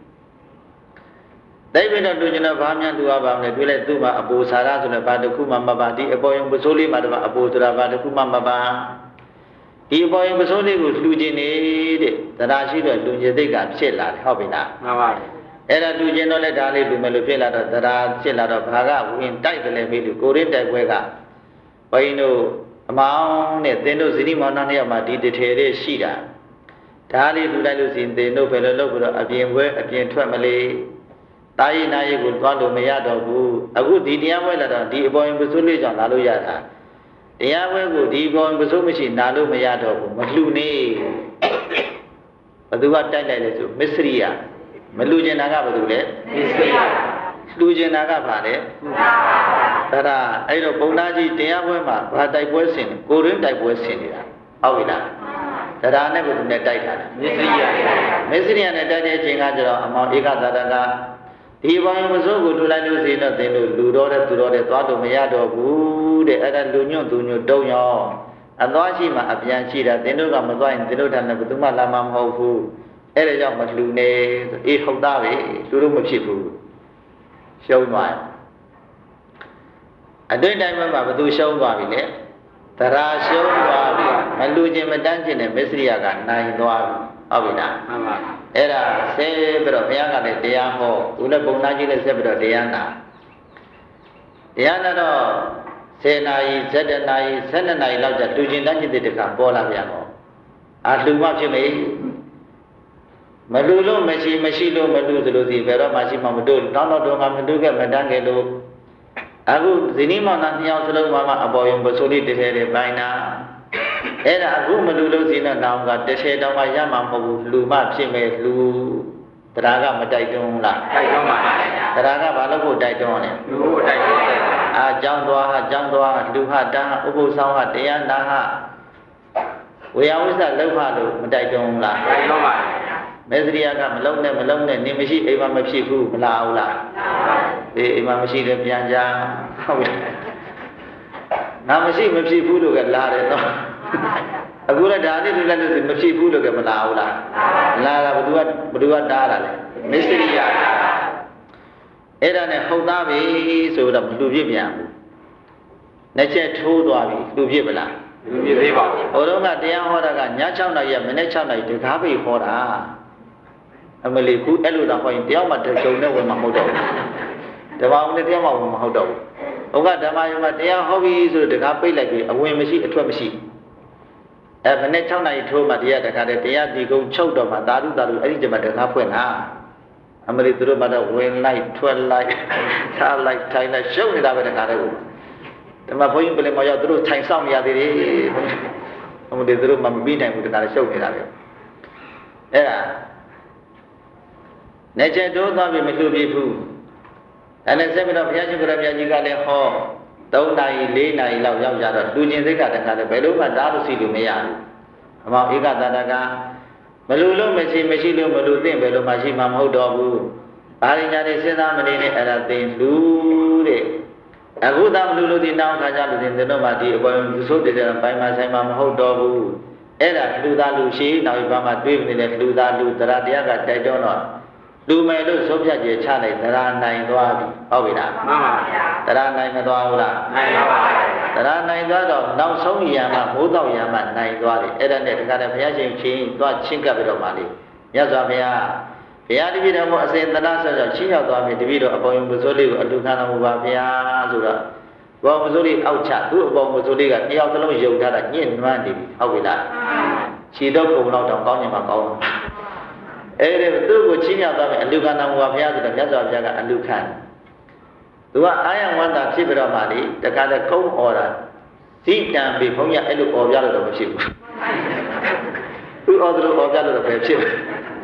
တိတ်ပြီးတော့လှူကျင်တော့ဘာမှလှူရပါမလဲတွေ့လိုက်သူ့မှာအပူစာရဆိုလည်းဘာတစ်ခုမှမပါဒီအပေါ်ယုံပစိုးလေးမှာတော့အပူဆိုတာဘာတစ်ခုမှမပါဒီပေါ်ရင်ပစိုးလေးကိုလှူခြင်းနေတဲ့တရားရှိတော့လူကျင်သိက္ခာဖြစ်လာတယ်ဟုတ်ပြီလားမှန်ပါပြီအဲ့ဒါလူကျင်တော့လည်းဒါလေးလူမယ်လို့ဖြစ်လာတော့တရားဖြစ်လာတော့ဘာကဝင်တိုက်တယ်လေမေးလို့ကိုရင်းတိုက်ပွဲကဘိုင်းတို့အမောင်းနဲ့သင်တို့ဇနီးမောင်နှံနှစ်ယောက်မှဒီတထေလေးရှိတာဒါလေးလူလိုက်လို့စီသင်တို့ဘယ်လိုလုပ်ပြီးတော့အပြင်ပွဲအပြင်ထွက်မလဲတာယိနာယိကိုသွားလို့မရတော့ဘူးအခုဒီတရားပွဲလာတော့ဒီအပေါ်ရင်ပစိုးလေးကြောင့်လာလို့ရတာတရားပွဲကိုဒီဘောပစိုးမရှိနာလို့မရတော့ဘူးမလှူနေဘသူကတိုက်လိုက်လဲဆိုမစ္စရိယမလူကျင်တာကဘာလို့လဲလူကျင်တာကဘာလဲအဲ့ဒါအဲ့တော့ဘုံသားကြီးတရားပွဲမှာဘာတိုက်ပွဲဆင်ကိုရင်းတိုက်ပွဲဆင်နေတာဟုတ်ပြီလားတရားနဲ့ဘယ်သူနဲ့တိုက်တာလဲမစ္စရိယမစ္စရိယနဲ့တိုက်တဲ့အချိန်ကကျတော့အမောင်ဧကသာတကဒီဘောင်မစိုးကိုလူလိုက်လို့စီတော့သင်တို့လူတော်တဲ့သူတော်တဲ့သွားတော့မရတော့ဘူးတဲ့အဲ့ဒါလူညွန့်သူညွန့်တုံးရောအသွားရှိမှအပြန်ရှိတာသင်တို့ကမသွားရင်သင်တို့ထံနဲ့ဘယ်သူမှလာမှာမဟုတ်ဘူးအဲ့ဒါကြောင့်မလှူနေအေးဟုတ်သားပဲလူတို့မဖြစ်ဘူးရှုံးသွားအတွေ့တိုင်းမှာဘယ်သူရှုံးသွားပြီလဲတရားရှုံးသွားပြီမလှူခြင်းမတန်းခြင်းနဲ့မစ္စရိယကနိုင်သွားပြီဟုတ်ပြီလားမှန်ပါအဲ့ဒါဆက်ပြီးတော့ဘုရားကလည်းတရားဟောသူလည်းပုံနာကြီးလည်းဆက်ပြီးတော့တရားနာတရားနာတော့ဆယ်နာရီဆယ်တနာရီဆယ်နှစ်နာရီလောက်ကျလူချင်းတန်းချင်းတဲ့တကပေါ်လာပြန်တော့အာလူမဖြစ်မေမလူလို့မရှိမရှိလို့မလူသလိုစီဘယ်တော့မှရှိမှမတို့တောင်းတော့တော့မတို့ကမတန်းခဲ့လို့အခုဇနီးမောင်နှံနှစ်ယောက်စလုံးမှမအပေါ်ယုံပစိုးလေးတစ်ထဲထဲပိုင်းနာအဲ့ဒါအခုမလူလို့စီတော့နောင်ကတစ်ထဲတောင်မှရမှာမဟုတ်ဘူးလူမဖြစ်မဲ့လူတရားကမတိုက်တွန်းလားတိုက်တွန်းပါတရားကဘာလို့ကိုတိုက်တွန်းလဲလူကိုတိုက်တွန်းတယ်အာကြောင်းသွားဟာကြောင်းသွားလူဟတာဥပုသ်ဆောင်ဟာတရားနာဟာဝေယဝိသလောက်ဟာလို့မတိုက်တွန်းလားတိုက်တွန်းပါမေစရိယကမလုံးနဲ့မလုံးနဲ့နေမရှိအိမ်မှာမဖြစ်ဘူးမလားဟုတ်လားအေးအိမ်မှာမရှိတယ်ပြန်ကြဟုတ်ပြီနာမရှိမဖြစ်ဘူးလို့ကလာတယ်တော့အခုလည်းဒါနဲ့လူလည်းလို့မဖြစ်ဘူးလို့ကမလားဟုတ်လားလာတာဘယ်သူကဘယ်သူကတားတာလဲမေစရိယအဲ့ဒါနဲ့ဟုတ်သားပြီဆိုတော့လူပြစ်ပြန်ဘူးနှစ်ချက်ထိုးသွားပြီလူပြစ်ပလားလူပြစ်သေးပါဘူးဟိုတော့ကတရားဟောတာကည၆နာရီမိနစ်၆နာရီတကားပိတ်ဟောတာအမလီခုအဲ့လိုတော့ဟောရင်တယောက်မှတုံနဲ့ဝင်မှာမဟုတ်တော့ဘူးဓမ္မဝင်တယောက်မှဝင်မှာမဟုတ်တော့ဘူးဟိုကဓမ္မယုံမှာတရားဟောပြီဆိုတော့တကားပိတ်လိုက်ပြီအဝင်မရှိအထွက်မရှိအဲမိနစ်၆နာရီထိုးမှတရားတကားတဲ့တရားဒီကုန်းချုပ်တော့မှသာဓုသာဓုအဲ့ဒီကျမှတကားဖွင့်တာအမလီသူတို့မှတော့ဝင်လိုက်ထွက်လိုက်ထားလိုက်ထိုင်လိုက်ရှုပ်နေတာပဲတကားတဲ့ကိုဓမ္မဘုန်းကြီးပြင်မရောက်သူတို့ထိုင်ဆောင်နေရသေးတယ်အမလီသူတို့မှမပြီးနိုင်ဘူးတကားရှုပ်နေတာပဲအဲ့ဒါနေချက်တိုးသွားပြီမလှူပြဘူးအဲ့နဲ့ဆက်ပြီးတော့ဘုရားရှင်ကိုရမြတ်ကြီးကလည်းဟော၃နာရီ၄နာရီလောက်ရောက်ကြတော့လူချင်းစိတ်ကတခါတည်းဘယ်လိုမှတားလို့စီလို့မရဘူးအမောင်ဧကတတကမလူလို့မရှိမရှိလို့မလူသင့်ဘယ်လိုမှရှိမှမဟုတ်တော့ဘူးဘာရင်းညာတွေစဉ်းစားမနေနဲ့အဲ့ဒါသိလူတဲ့အခုသာမလူလို့ဒီနောက်ခါကြလို့ဒီတို့မှဒီအပေါ်သူဆိုးတဲ့ပိုင်းမှာဆိုင်မှာမဟုတ်တော့ဘူးအဲ့ဒါလူသားလူရှိနောက်ဘာမှတွေးမနေတဲ့လူသားလူတရားတရားကတိုက်တော့တော့လူမယ်လို့ဆုံးဖြတ်ချက်ချလိုက်တရားနိုင်သွားပြီဟုတ်ပြီလားမှန်ပါဗျာတရားနိုင်မသွားဘူးလားနိုင်ပါပါတရားနိုင်သွားတော့နောက်ဆုံးရံမှာမိုးတော့ရံမှာနိုင်သွားတယ်အဲ့ဒါနဲ့တခါတည်းဘုရားရှင်ချင်းသွားချင်းကပ်ပြီးတော့မှလေမြတ်စွာဘုရားဘုရားတပည့်တော်မို့အစဉ်သနာဆောက်ချင်းရောက်သွားပြီတပည့်တော်အပေါ်ယုံပစိုးလေးကိုအလူခံတော်မူပါဘုရားဆိုတော့ဘောပစိုးလေးအောက်ချသူ့အပေါ်ပစိုးလေးကတယောက်တစ်လုံးယုံထားတာညှင့်နွမ်းနေပြီဟုတ်ပြီလားခြေတော့ပုံတော့တောင်ကောင်းနေမှာကောင်းတယ်အဲ့ဒီသူ့ကိုချင်းမြတ်သွားပြီအလူခံတော်မူပါဘုရားဆိုတော့မြတ်စွာဘုရားကအလူခံသူကအာယဝန္တာဖြစ်ပြီးတော့မှလေတခါတည်းကုန်းអော်တာစိတံပြီဘုန်းကြီးအဲ့လိုអော်ပြလို့တော့မဖြစ်ဘူးသူអော်တယ်လို့អော်ပြလို့တော့ပဲဖြစ်တယ်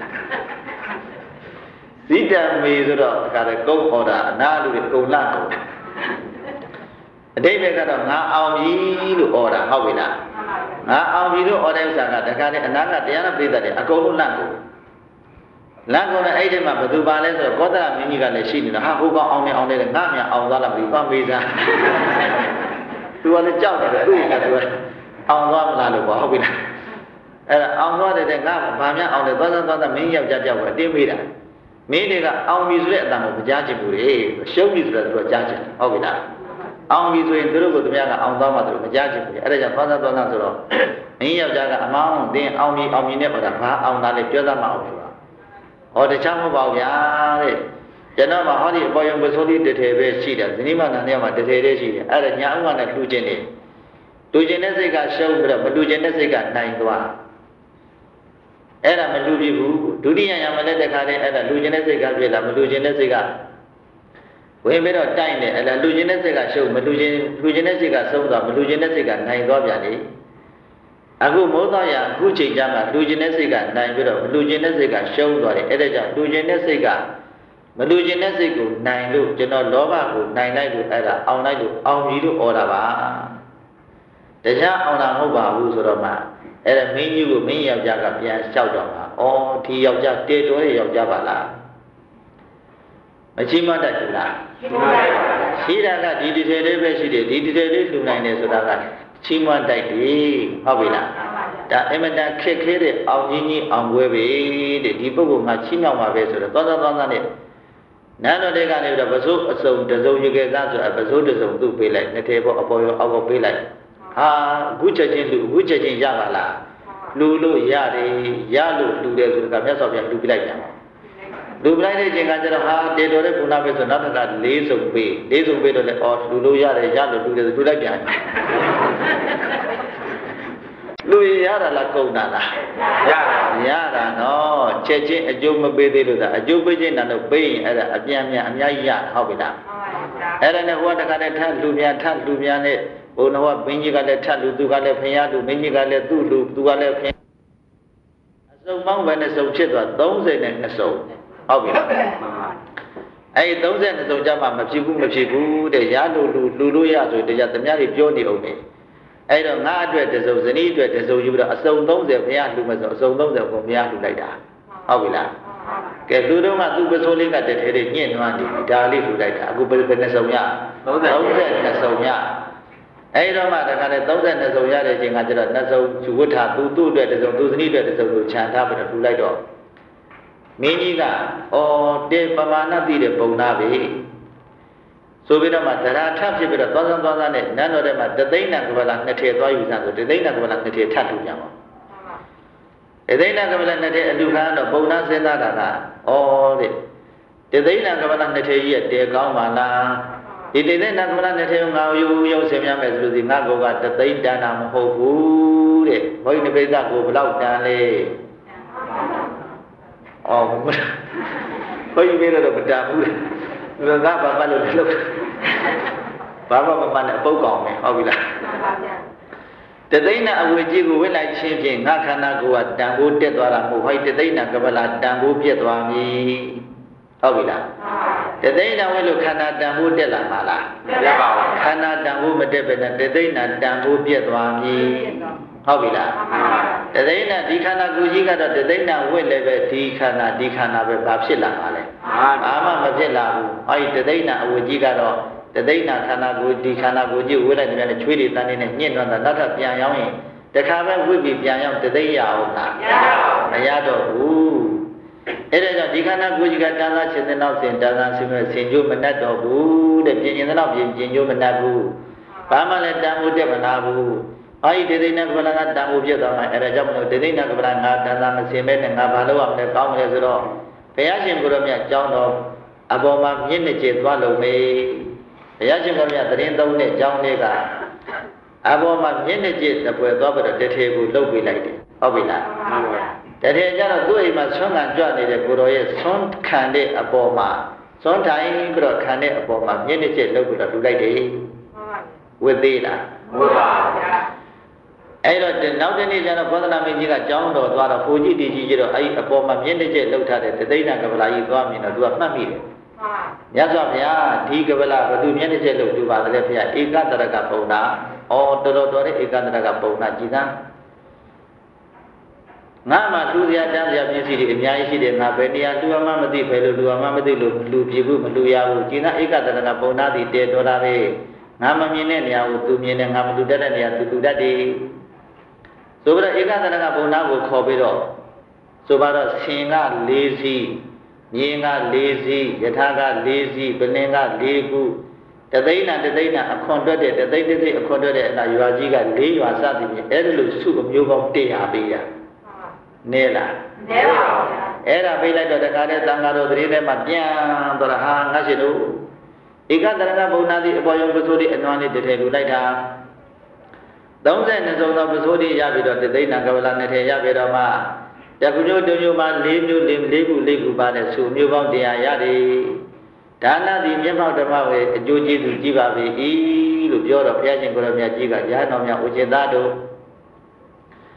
စိတံမေဆိုတော့တခါတည်းကုန်းអော်တာအနာလူတွေကုန်းလန့်ကုန်အတိတ်ဘက်ကတော့ငါအောင်ပြီလို့អော်တာဟုတ်ပြီလားငါအောင်ပြီလို့អော်တဲ့ဥစ္စာကတခါတည်းအနာကတရားနဲ့ပြိတ္တတယ်အကုန်လုံးလန့်ကုန်လမ်းကုန်တဲ့အဲ့ဒီမှာဘယ်သူပါလဲဆိုတော့ကောသလမင်းကြီးကလည်းရှိနေတာဟာဟိုကောင်အောင်နေအောင်နေတယ်ငါမြန်အောင်သွားလာပြီသွားမေးစားသူကလည်းကြောက်တယ်သူကသူကအောင်သွားမလားလို့ပေါ့ဟုတ်ပြီလားအဲ့ဒါအောင်သွားတယ်တဲ့ငါဘာမြန်အောင်လဲသွားသွားသွားမင်းယောက်ျားတယောက်ကအတင်းမေးတာမင်းတွေကအောင်ပြီဆိုတဲ့အတန်ကိုမကြားချင်ဘူးလေရှုံးပြီဆိုတော့သူကကြားချင်ဟုတ်ပြီလားအောင်ပြီဆိုရင်သူတို့ကသူများကအောင်သွားမှသူတို့မကြားချင်ဘူးလေအဲ့ဒါကြောင့်သွားသွားသွားဆိုတော့မင်းယောက်ျားကအမောင်းတင်းအောင်ပြီအောင်ပြီနဲ့ပေါ့ဒါဘာအောင်သားလဲပြောသားမအောင်ဆိုတာဟောတခြားမဟုတ်ပါဘူးဗျာတဲ့ကျွန်တော်မှဟောဒီအပေါ်ယုံပစိုးလေးတစ်ထည်ပဲရှိတယ်ဇနီးမနန္ဒရဲ့မှာတစ်ထည်တည်းရှိတယ်အဲ့ဒါညာဥကနဲ့လှူခြင်းနေလှူခြင်းတဲ့စိတ်ကရှုံးပြီးတော့မလှူခြင်းတဲ့စိတ်ကနိုင်သွားအဲ့ဒါမလှူပြဘူးဒုတိယညာမလဲတဲ့ခါတည်းအဲ့ဒါလှူခြင်းတဲ့စိတ်ကပြည့်လာမလှူခြင်းတဲ့စိတ်ကဝင်ပြီးတော့တိုက်နေအဲ့ဒါလှူခြင်းတဲ့စိတ်ကရှုံးမလှူခြင်းလှူခြင်းတဲ့စိတ်ကဆုံးသွားမလှူခြင်းတဲ့စိတ်ကနိုင်သွားပြန်လေအခုမိုးသားရအခုချိန်ကြမှာလူကျင်တဲ့စိတ်ကနိုင်ပြီးတော့လူကျင်တဲ့စိတ်ကရှုံးသွားတယ်အဲ့ဒါကြောင့်လူကျင်တဲ့စိတ်ကမလူကျင်တဲ့စိတ်ကိုနိုင်လို့ကျွန်တော်လောဘကိုနိုင်လိုက်လို့အဲ့ဒါအောင်လိုက်လို့အောင်ပြီလို့ဩတာပါတရားအောင်တာမဟုတ်ပါဘူးဆိုတော့မှအဲ့ဒါမင်းကြီးကိုမင်းယောက်ျားကပြန်လျှောက်တော့မှာဩဒီယောက်ျားတေတော်ရဲ့ယောက်ျားပါလားမချိမတတ်ဘူးလားရှိတာကဒီဒီထဲလေးပဲရှိတယ်ဒီဒီထဲလေးလှူနိုင်တယ်ဆိုတာကချိမတိုက်တယ်ဟုတ်ပြီလားဒါအမတန်ခက်ခဲတဲ့အောင်ကြီးကြီးအောင်ပွဲပဲတဲ့ဒီပုဂ္ဂိုလ်မှာချိမြောက်မှာပဲဆိုတော့သောသောသောသောနဲ့နန်းတော်တွေကနေပြီးတော့ပစိုးအစုံတစုံယူခဲ့သားဆိုတာပစိုးတစုံသူ့ပေးလိုက်နှစ်ထဲပေါ့အပေါ်ရောအောက်ရောပေးလိုက်ဟာအခုချက်ချင်းလူအခုချက်ချင်းရပါလားလူလို့ရတယ်ရလို့လူတယ်ဆိုတော့မြတ်စွာဘုရားလူပြလိုက်ပြန်လူပြလိုက်တဲ့အချိန်ကကျတော့ဟာတေတော်တဲ့ဘုရားပဲဆိုနောက်တစ်ခါလေးစုံပေးလေးစုံပေးတော့လေအော်လူလို့ရတယ်ရလို့လူတယ်ဆိုလူလိုက်ပြန်လူရတာလားကုန်တာလားရတာရတာနော်ချက်ချင်းအကျိုးမပေးသေးလို့သာအကျိုးပေးခြင်းတန်တော့ပေးရင်အဲ့ဒါအပြန်ပြန်အများကြီးရဟုတ်ပြီလားအဲ့ဒါနဲ့ဟိုတခါတည်းထလူများထလူများနဲ့ဘုံတော်ဘင်းကြီးကလည်းထလူသူကလည်းဖျားလူမင်းကြီးကလည်းသူ့လူသူကလည်းဖျားအစုံပေါင်းပဲနဲ့စုံဖြစ်သွားသုံးဆယ်နဲ့နှစ်စုံဟုတ်ပြီလားအဲ့သုံးဆယ်နှစ်စုံကြမှာမဖြစ်ဘူးမဖြစ်ဘူးတဲ့ရလို့လူလူလို့ရဆိုတရားသမားတွေပြောနေအောင်ပဲအဲ့တော့ငါအတွက်တစုံဇနီးအတွက်တစုံယူပြီးတော့အစုံသုံးဆယ်ဘုရားလှူမယ်ဆိုအစုံသုံးဆယ်ကိုဘုရားလှူလိုက်တာဟုတ်ပြီလားကဲလူတော့ကသူ့ပစိုးလေးကတထဲလေးညှင့်နွားနေပြီဒါလေးလှူလိုက်တာအခုဘယ်ဘယ်နှစုံရသုံးဆယ်နှစ်စုံရအဲ့တော့မှတခါလေသုံးဆယ်နှစ်စုံရတဲ့အချိန်ကကျတော့နှစ်စုံယူဝတ်ထားသူ့သူ့အတွက်တစုံသူ့ဇနီးအတွက်တစုံကိုခြံထားပြီးတော့လှူလိုက်တော့မင်းကြီးကအော်တေပမာဏသိတဲ့ပုံနာပဲဆိုပြီးတော့မှသရာထဖြစ်ပြီးတော့သွားစမ်းသွားစမ်းနဲ့နန်းတော်ထဲမှာတသိန်းနဲ့ကပလာနှစ်ထည့်သွားယူစမ်းဆိုတသိန်းနဲ့ကပလာနှစ်ထည့်ထပ်ထူပြန်ပါတသိန်းနဲ့ကပလာနှစ်ထည့်အလူခံတော့ပုံနာစဉ်းစားတာကဩတဲ့တသိန်းနဲ့ကပလာနှစ်ထည့်ကြီးရဲ့တဲကောင်းပါလားဒီတသိန်းနဲ့ကပလာနှစ်ထည့်ငါယူရုပ်ဆင်မြမယ်ဆိုလို့ဒီငါကောကတသိန်းတန်တာမဟုတ်ဘူးတဲ့ဘုန်းကြီးတပိဿကိုဘလောက်တန်လဲဩဘုန်းကြီးပြောတော့မတန်ဘူးလေလူကဘာမှလို့လုပ်ဘာမှမမှန်တဲ့အပုတ်ကောင်ပဲဟုတ်ပြီလားတသိန်းနဲ့အဝေကြီးကိုဝိလိုက်ချင်းဖြင့်ငါခန္ဓာကိုယ်ကတန်ဖိုးတက်သွားတာမဟုတ်ဟိုတသိန်းနဲ့ကပလာတန်ဖိုးပြက်သွားမည်ဟုတ်ပြီလားတသိန်းနဲ့ဝိလို့ခန္ဓာတန်ဖိုးတက်လာမှာလားမတက်ပါဘူးခန္ဓာတန်ဖိုးမတက်ပဲနဲ့တသိန်းနဲ့တန်ဖိုးပြက်သွားမည်ဟုတ်ပြီလားတသိန်းနဲ့ဒီခန္ဓာကိုယ်ကြီးကတော့တသိန်းနဲ့ဝိလည်းပဲဒီခန္ဓာဒီခန္ဓာပဲဘာဖြစ်လာမှာလဲဘာမှမဖြစ်လာဘူးအဲ့ဒီတသိန်းနဲ့အဝေကြီးကတော့တသိန်းနဲ့ခန္ဓာကိုယ်ဒီခန္ဓာကိုယ်ကြီးဝိလိုက်တယ်နဲ့ချွေးတွေတန်းနေနဲ့ညှင့်တော့တာနောက်ထပ်ပြန်ရောက်ရင်တခါပဲဝိပြီးပြန်ရောက်တသိန်းရအောင်လားမရတော့ဘူးအဲ့ဒါကြောင့်ဒီခန္ဓာကိုယ်ကြီးကတန်ခါရှင်တဲ့နောက်စဉ်တန်ခါရှင်မဲ့ဆင်ကျိုးမနှက်တော့ဘူးတဲ့ပြင်ရင်တဲ့နောက်ပြင်ပြင်ကျိုးမနှက်ဘူးဘာမှလည်းတန်ဖို့တက်မနာဘူးအဲ့ဒီဒေသိဏကပလကတန်ဖို့ပြတ်သွားမှာအဲ့ဒါကြောင့်မလို့ဒေသိဏကပလငါတန်သာမစင်မဲ့နဲ့ငါဘာလို့ရမလဲကောင်းမလဲဆိုတော့ဘုရားရှင်ကိုယ်တော်မြတ်ကျောင်းတော်အပေါ်မှာမြင့်နေကျေသွားလုံးမေဘုရားရှင်ကိုယ်တော်မြတ်သတင်းသုံးတဲ့ကျောင်းလေးကအပေါ်မှာမြင့်နေကျေတပွဲသွားပြီးတော့တထေကိုလှုပ်ပေးလိုက်တယ်ဟုတ်ပြီလားတထေကျတော့သူ့အိမ်မှာဆွမ်းခံကြွနေတဲ့ကိုယ်တော်ရဲ့ဆွမ်းခံတဲ့အပေါ်မှာဆွမ်းထိုင်ပြီးတော့ခံတဲ့အပေါ်မှာမြင့်နေကျေလှုပ်ပြီးတော့လှူလိုက်တယ်ဝိသေးလားဝိပါဗျာအဲ့တော့နောက်တနေ့ကျတော့ဘောဓနာမင်းကြီးကကျောင်းတော်သွားတော့ဘိုးကြီးတီကြီးကျတော့အဲ့ဒီအပေါ်မှာမြင့်တဲ့ကျက်လှုပ်ထားတဲ့တသိန်းကပလာကြီးသွားမြင်တော့သူကမှတ်မိတယ်။မြတ်စွာဘုရားဒီကပလာဘသူမြင့်တဲ့ကျက်လှုပ်သူပါတယ်ဘုရားဧကတရကပုံနာ။အော်တော်တော်တော်တဲ့ဧကတရကပုံနာကြည်သာငါမှလူစရာတန်းစရာမျက်စိတွေအများကြီးရှိတယ်ငါဘယ်နေရာလူအမှမသိဘယ်လိုလူအမှမသိလို့လူပြေဘူးမလူရဘူးကြည်သာဧကတရကပုံနာတည်တဲတော်တာပဲငါမမြင်တဲ့နေရာကိုသူမြင်တယ်ငါမလူတတ်တဲ့နေရာသူလူတတ်တယ်ဆိုပြီးတော့ဧကတရကဘုံနာကိုခေါ်ပြီးတော့ဆိုပါတော့ဆင်က၄စီးမြင်းက၄စီးယထာက၄စီးပလင်က၄ခုတသိန်းနဲ့တသိန်းနဲ့အခွန်တွက်တဲ့တသိန်းတစ်သိန်းအခွန်တွက်တဲ့အနာရွာကြီးက၄ရွာစသည်ဖြင့်အဲ့ဒါလို့စုအမျိုးပေါင်း၁၀၀ပေးရနဲလားနဲပါဘူးဗျာအဲ့ဒါပေးလိုက်တော့တခါတည်းသံဃာတော်သတိထဲမှာပြန်သွားတာဟာငါရှင်တို့ဧကတရကဘုံနာသည်အပေါ်ယုံပစိုးတိအနွမ်းလေးတထဲလူလိုက်တာသုံးဆယ်နှစ်စုံသောပစိုးတိရပြီးတော့တသိန်းကပလာနှစ်ထဲရပြီးတော့မှတခုမျိုးတစ်မျိုးမှ၄မျိုး၄လေးခု၄ခုပါတဲ့စုမျိုးပေါင်းတရားရတယ်ဒါနသည်မျက်မှောက်ဓမ္မဝေအကျိုးကျေးဇူးကြီးပါပြီလို့ပြောတော့ဘုရားရှင်ကိုယ်တော်မြတ်ကြီးကရဟန်းတော်များဥจิตသားတို့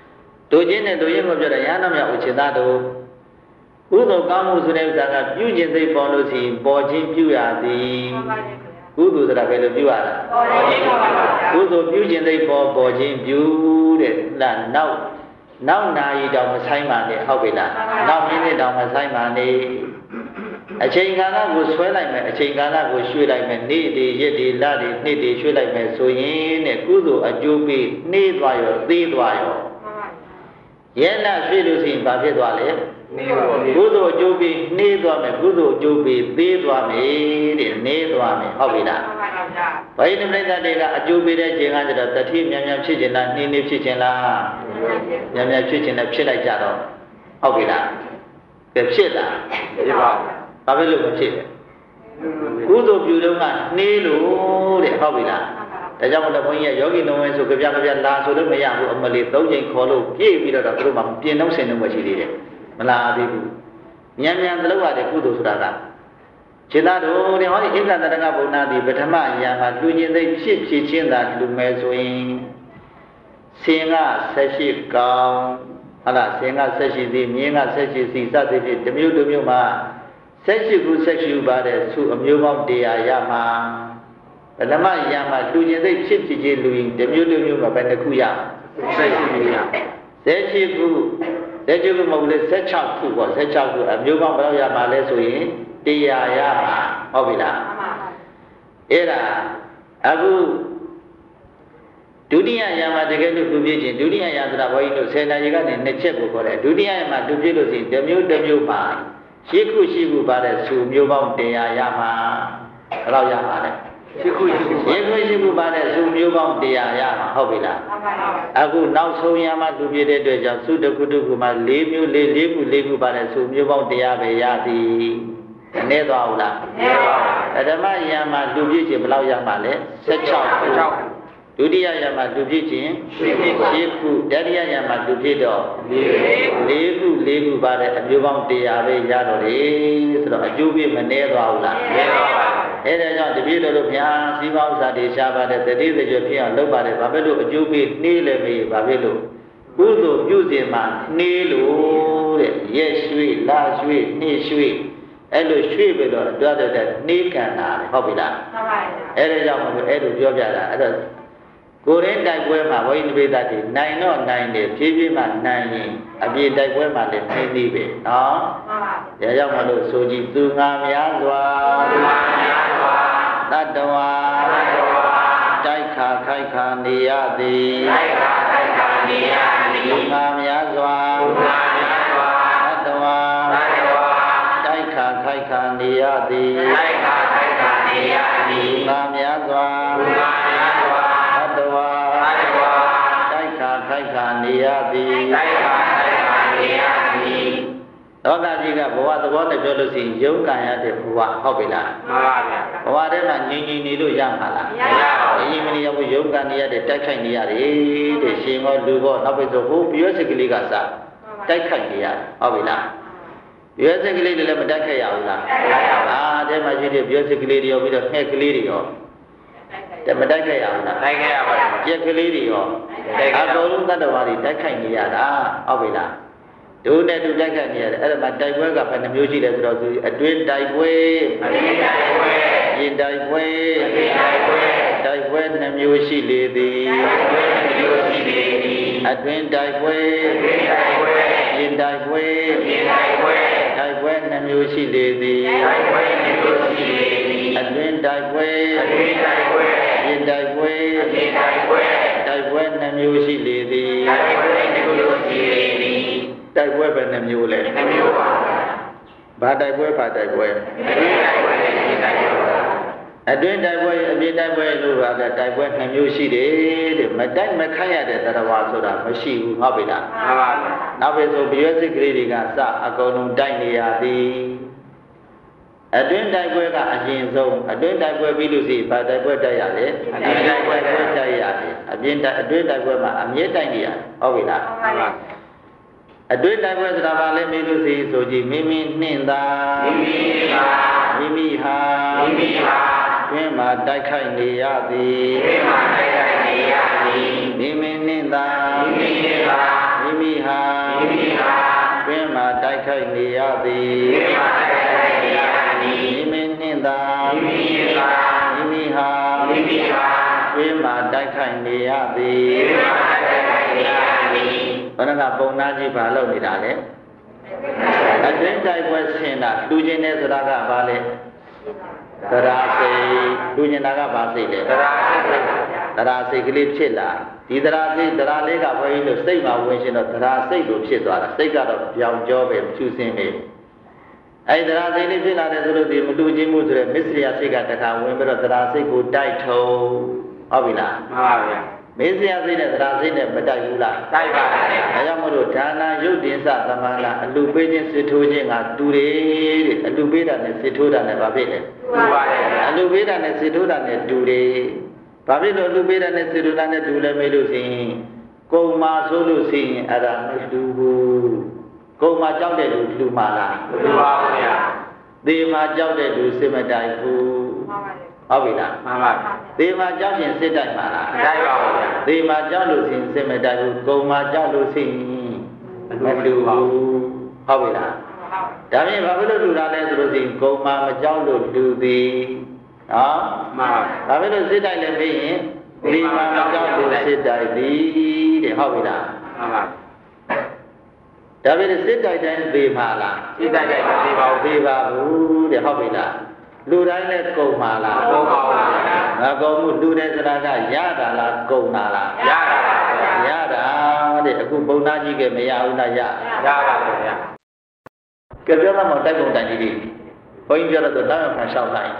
တို့ချင်းနဲ့တို့ရင်ကိုပြောတယ်ရဟန်းတော်များဥจิตတို့ကုသိုလ်ကောင်းမှုဆိုတဲ့ဥစ္စာကပြုကျင်သိပေါ်လို့ရှိရင်ပေါ်ခြင်းပြုရသည်ကုသိုလ်ဆိုတာဘယ်လိုပြုရလဲပေါ်ခြင်းပါပါကုသိုလ်ပြုကျင်သိပေါ်ပေါ်ခြင်းပြုတဲ့လားနောက်နောက်နာရီတောင်မဆိုင်ပါနဲ့ဟုတ်ပြီလားနောက်မိနစ်တောင်မဆိုင်ပါနဲ့အချိန်ကာလကိုဆွဲလိုက်မယ်အချိန်ကာလကိုရွှေ့လိုက်မယ်နေ့တွေရက်တွေလတွေနှစ်တွေရွှေ့လိုက်မယ်ဆိုရင်တဲ့ကုသိုလ်အကျိုးပေးနှေးသွားရောသေးသွားရောရဲနာရွှေ့လို့ရှိရင်ဘာဖြစ်သွားလဲကုသိုလ်အကျိုးပေးနှေးသွားမယ်ကုသိုလ်အကျိုးပေးသေးသွားမယ်တဲ့နှေးသွားမယ်ဟုတ်ပြီလားဘိဓိပရိသတ်တွေကအကျိုးပေးတဲ့ချိန်ကကျတော့တတိမြန်မြန်ဖြစ်ခြင်းလားနှေးနှေးဖြစ်ခြင်းလားမြန်မြန်ဖြစ်ခြင်းနဲ့ဖြစ်လိုက်ကြတော့ဟုတ်ပြီလားကဲဖြစ်လားဖြစ်ပါဘာဖြစ်လို့မဖြစ်လဲကုသိုလ်ပြုတော့ကနှေးလို့တဲ့ဟုတ်ပြီလားဒါကြောင့်မလို့ဘုန်းကြီးကယောဂီလုံးဝဆိုကြပြကြပြလာဆိုလို့မရဘူးအမလေးသုံးချိန်ခေါ်လို့ပြည့်ပြီးတော့သူတို့မှပြင်နှုတ်ဆင်နှုတ်မရှိသေးတယ်မလာသေးဘူးမြန်မြန်သလုပ်ရတဲ့ကုသိုလ်ဆိုတာကခြေသားတို့တဲ့ဟောဒီဣက္ခတရကဘုံနာတိပထမအရာမှာလူညင်သိဖြစ်ဖြစ်ချင်းသာလူမယ်ဆိုရင်ဆင်ကဆက်ရှိကောင်းဟုတ်လားဆင်ကဆက်ရှိသည်မြင်းကဆက်ရှိစီစသည်ဖြင့်တစ်မျိုးတစ်မျိုးမှာဆက်ရှိခုဆက်ရှိပါတဲ့သူအမျိုးပေါင်းတရားရမှာပထမရမှာလူကျင်သိဖြစ်ဖြစ်ချင်းလူရင်တစ်မျိုးတစ်မျိုးမှာဘယ်နှခုရဆက်ရှိရဆက်ရှိခုဆက်ရှိခုမဟုတ်လေဆက်ချခုပေါ့ဆက်ချခုအမျိုးပေါင်းဘယ်လောက်ရမှာလဲဆိုရင်တရားရမှာဟုတ်ပြီလားမှန်ပါအဲ့ဒါအခုဒုတိယယမှာတကယ်လို့သူပြည့်ခြင်းဒုတိယယဆိုတာဘုန်းကြီးတို့ဆယ်နာရီကနေနှစ်ချက်ကိုခေါ်တယ်ဒုတိယယမှာသူပြည့်လို့ရှိရင်တစ်မျိုးတစ်မျိုးပါရှိခုရှိခုပါတဲ့စုမျိုးပေါင်းတရားရမှာဘယ်လောက်ရမှာလဲရှိခုရှိခုရှိခုရှိခုပါတဲ့စုမျိုးပေါင်းတရားရမှာဟုတ်ပြီလားအခုနောက်ဆုံးယမှာသူပြည့်တဲ့အတွက်ကြောင့်စုတစ်ခုတစ်ခုမှာ၄မျိုး၄၄ခု၄ခုပါတဲ့စုမျိုးပေါင်းတရားပဲရသည်နည်းသွားဘူးလားနည်းပါဘူးဓမ္မယမှာသူပြည့်ခြင်းဘယ်လောက်ရမှာလဲ၁၆ဒုတိယယမှာလူဖြစ်ခြင်းရှင်းခုတတိယယမှာလူဖြစ်တော့လေးခုလေးခုပါတဲ့အမျိုးပေါင်းတရားပဲရတော့တယ်ဆိုတော့အကျိုးပြမနှဲသွားဘူးလားနှဲပါပါအဲဒါကြောင့်တပည့်တော်တို့ဗျာစီးပွားဥစ္စာတွေရှားပါတယ်တတိယကြွဖြစ်အောင်လုပ်ပါတယ်ဘာဖြစ်လို့အကျိုးပြနှေးလည်းမေးဘာဖြစ်လို့ကုသိုလ်ပြုစဉ်မှာနှေးလို့တဲ့ရက်ရွှေ့လာရွှေ့နှေးရွှေ့အဲ့လိုရွှေ့ပြီးတော့တွားတဲ့နှေးကန်တာဟုတ်ပြီလားဟုတ်ပါဘူးအဲ့ဒါကြောင့်မို့အဲ့လိုပြောပြတာအဲ့တော့ကိုယ်ရင်းတိုက်ပွဲမှာဘုန်းကြီးပိဋကတ်တွေနိုင်တော့နိုင်တယ်ဖြည်းဖြည်းမှနိုင်ရင်အပြေတိုက်ပွဲမှာလည်းနှိမ့်နေပဲနော်မှန်ပါဗျာဒါကြောင့်မလို့ဆိုကြည့်သူငါများစွာသူငါများစွာတတ္တဝါတတ္တဝါတိုက်ခါခိုက်ခါနေရသည်တိုက်ခါခိုက်ခါနေရသည်သူငါများစွာသူငါများစွာတတ္တဝါတတ္တဝါတိုက်ခါခိုက်ခါနေရသည်တိုက်ခါခိုက်ခါနေရသည်သူငါများစွာသူငါများစွာတိုက်ခါခိုက်ခါနေရသည်တိုက်ခါခိုက်ခါနေရသည်သောတာကြီးကဘဝသဘောနဲ့ပြောလို့ရှိရင်ယုံကံရတဲ့ဘဝဟုတ်ပြီလားမှန်ပါဗျာဘဝထဲမှာငြိမ်ငြိမ်နေလို့ရမှာလားမရပါဘူးအရင်မနေရဘူးယုံကံနေရတဲ့တိုက်ခိုက်နေရတယ်တဲ့ရှင်မောလူဘောနောက်ပြီးဆိုဟိုပြောစကလေးကစတိုက်ခိုက်နေရဟုတ်ပြီလားပြောစကလေးတွေလည်းမတိုက်ခိုက်ရဘူးလားတိုက်ခိုက်ပါဘူးအာတဲ့မှာရှိတဲ့ပြောစကလေးတွေရောပြီးတော့ငှက်ကလေးတွေရောတမတိုက်ခဲ့ရအောင်လားတိုက်ခဲ့ရပါဘူးကြက်ကလေးတွေရောအကုန်လုံးတတ္တဝါတွေတိုက်ခိုက်နေရတာဟုတ်ပြီလားဒုနဲ့ဒုတိုက်ခိုက်နေရတယ်အဲ့ဒါမှတိုက်ပွဲကဘယ်နှမျိုးရှိလဲဆိုတော့သူအတွင်းတိုက်ပွဲအတွင်းတိုက်ပွဲရင်တိုက်ပွဲရင်တိုက်ပွဲတိုက်ပွဲနှမျိုးရှိလေသည်တိုက်ပွဲနှမျိုးရှိလေသည်အတွင်းတိုက်ပွဲအတွင်းတိုက်ပွဲရင်တိုက်ပွဲရင်တိုက်ပွဲတိုက်ပွဲနှမျိုးရှိလေသည်တိုက်ပွဲနှမျိုးရှိလေသည်အတွင်းတိုက်ပွဲအတွင်းတိုက်ပွဲရင်တိုက်ပွဲရင်တိုက်ပွဲတိုက်ပွဲနှမျိုးရှိလေသည်တိုက်ပွဲနှမျိုးရှိလေသည်တိုက်ပွဲပဲနှမျိုးလဲနှမျိုးပါဘာတိုက်ပွဲဘာတိုက်ပွဲအတွင်းတိုက်ပွဲအပြင်တိုက်ပွဲလို့ကတိုက်ပွဲနှမျိုးရှိတယ်တဲ့မတိုက်မခိုက်ရတဲ့တရားဝါဆိုတာမရှိဘူးဟုတ်ပြီလားမှန်ပါဘူးနောက်ပဲဆိုဘရွေးစိတ်ကလေးတွေကစအကုန်လုံးတိုက်နေရသည်အတွင်းတိုက်ပွဲကအရင်ဆုံးအတွင်းတိုက်ပွဲပြီးလို့ရှိရင်ဗာတိုက်ပွဲတိုက်ရတယ်အတွင်းတိုက်ပွဲတိုက်ရတယ်အပြင်အတွင်းတိုက်ပွဲမှာအမြဲတိုက်နေရဟုတ်ပြီလားမှန်ပါအတွင်းတိုက်ပွဲဆိုတာဗာလဲမေးလို့ရှိဆိုကြည့်မိမိနှင့်သာမိမိဟာမိမိဟာမိမိဟာတွင်မှာတိုက်ခိုက်နေရသည်တွင်မှာတိုက်ခိုက်နေရသည်မိမိနှင့်သာမိမိနှင့်သာမိမိဟာတွင်မှာတိုက်ခိုက်နေရသည်မိမိနှင့်သာမိမိဟာတွင်မှာတိုက်ခိုက်နေရသည်ဘယ်နှကပုံနာကြီးဘာလုပ်နေတာလဲအတွင်းတိုက်ပွဲဆင်တာလူချင်းတဲ့ဆိုတာကဘာလဲသရာစိတ်လူညင်တာကဘာစိတ်လဲသရာစိတ်သရာစိတ်ကလေးဖြစ်လာဒီသရာစိတ်သရာလေးကဘုန်းကြီးတို့စိတ်မှာဝင်ရှင်တော့သရာစိတ်ကိုဖြစ်သွားတာစိတ်ကတော့ပြောင်ကြောပဲဖြူစင်ပဲအဲဒီသရာစိတ်လေးဖြစ်လာတယ်ဆိုလို့ဒီမလူချင်းမှုဆိုတဲ့မစ္စရိယစိတ်ကတခါဝင်ပြီးတော့သရာစိတ်ကိုတိုက်ထုံဟုတ်ပြီလားမှန်ပါဗျာမစ္စရိယစိတ်နဲ့သရာစိတ်နဲ့မတိုက်ဘူးလားတိုက်ပါဗျာအဲကြောင့်မို့လို့ဒါနာယုတ်တင်္စသမန္နာအလူပေးခြင်းစစ်ထိုးခြင်းကတူတယ်တဲ့အလူပေးတာနဲ့စစ်ထိုးတာနဲ့ဘာဖြစ်လဲတူပါရဲ့အလူပေးတာနဲ့စစ်ထိုးတာနဲ့တူတယ်ဘာဖြစ်လို့အလူပေးတာနဲ့စစ်ထိုးတာနဲ့တူလဲမေးလို့ရှိရင်ကုံမာဆိုလို့ရှိရင်အဲ့ဒါမတူဘူးကုံမာကြောက်တဲ့လူလူမာလားမတူပါဘူးဗျာသေမာကြောက်တဲ့လူစစ်မတိုင်ဘူးဟုတ်ပြီလားမှန်ပါသေမာကြောက်ရင်စစ်တိုက်မှာလားတိုက်ပါဘူးဗျာသေမာကြောက်လို့ရှိရင်စစ်မတိုက်ဘူးကုံမာကြောက်လို့ရှိရင်မတူဘူးဟုတ်ပြီလားဒါဖြင့်ဘာဖြစ်လို့လူတာလဲဆိုလို့ရှိရင်ကုံမာမကြောက်လို့လူသည်နော်မှန်ပါဘာဖြစ်လို့စစ်တိုက်လဲမေးရင်သေမာမကြောက်လို့စစ်တိုက်သည်တဲ့ဟုတ်ပြီလားမှန်ပါဒါပေမဲ့စစ်တိုက်တိုင်းသေမှာလားစစ်တိုက်တိုင်းမသေပါဘူးသေပါဘူးတဲ့ဟုတ်ပြီလားလူတိုင်းနဲ့ကုန်ပါလားကုန်ပါဘူးငါကုန်မှုလူတဲ့စရာကရတာလားကုန်တာလားရတာပါရတာတဲ့အခုဘုံသားကြီးကမရဘူးလားရရပါဘူးဗျာကဲပြောမှတိုက်ပုံတိုင်ကြီးလေးဘုန်းကြီးပြောတော့တောင်းရခံလျှောက်လိုက်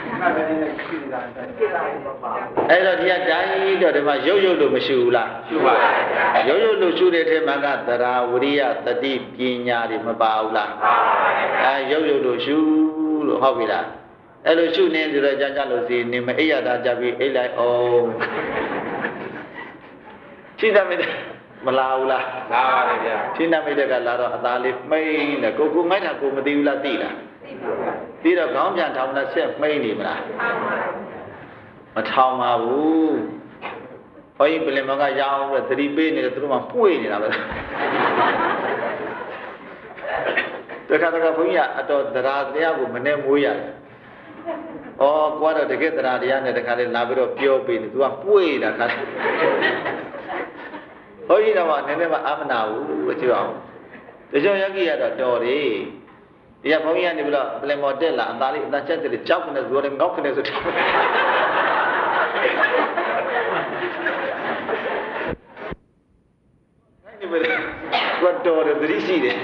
အဲ့တော့ဒီကတိုင်းတော့ဒီမှာရုပ်ရုပ်လို့မရှိဘူးလားရှိပါဘူးရုပ်ရုပ်လို့ရှိတဲ့ထဲမှာကသရာဝရိယတတိပညာတွေမပါဘူးလားအဲရုပ်ရုပ်လို့ရှိလို့ဟုတ်ပြီလားအဲ့လိုရှုနေဆိုတော့ကြာကြာလို့စီနေမအိရတာကြပြီးအိတ်လိုက်အောင်ရှိသမေမလာဘူးလားလာပါတယ်ဗျာရှိနမိတ်ကလာတော့အသားလေးမှိန်းတယ်ကိုကိုမိုက်တာကိုမသိဘူးလားသိလားသိတော့ခေါင်းပြန်ထောင်တဲ့ဆက်မှိန်းနေမလားမထောင်ပါဘူးဘုန်းကြီးပြင်မကရအောင်ပဲသတိပေးနေတယ်သူတို့မှပွေနေတာပဲတခါတခါဘုန်းကြီးကအတော်သရာတရားကိုမနဲ့မွေးရတယ်ဩကွာတော့တကယ်တရားတရားနဲ့တခါလေးလာပြီးတော့ပြောပေးတယ်သူကပွေတာခါဟောကြီးတော့နည်းနည်းမှအာမနာဘူးကြည့်အောင်တချို့ယောဂီကတော့တော်တယ်ဒီကဘုန်းကြီးကနေပြီးတော့ပလင်မော်တက်လာအသားလေးအသားချက်တယ်ကြောက်နေဆိုတော့ငေါက်ခနေဆိုတော့ဒီဘယ်ကတော့တော်တယ်သတိရှိတယ်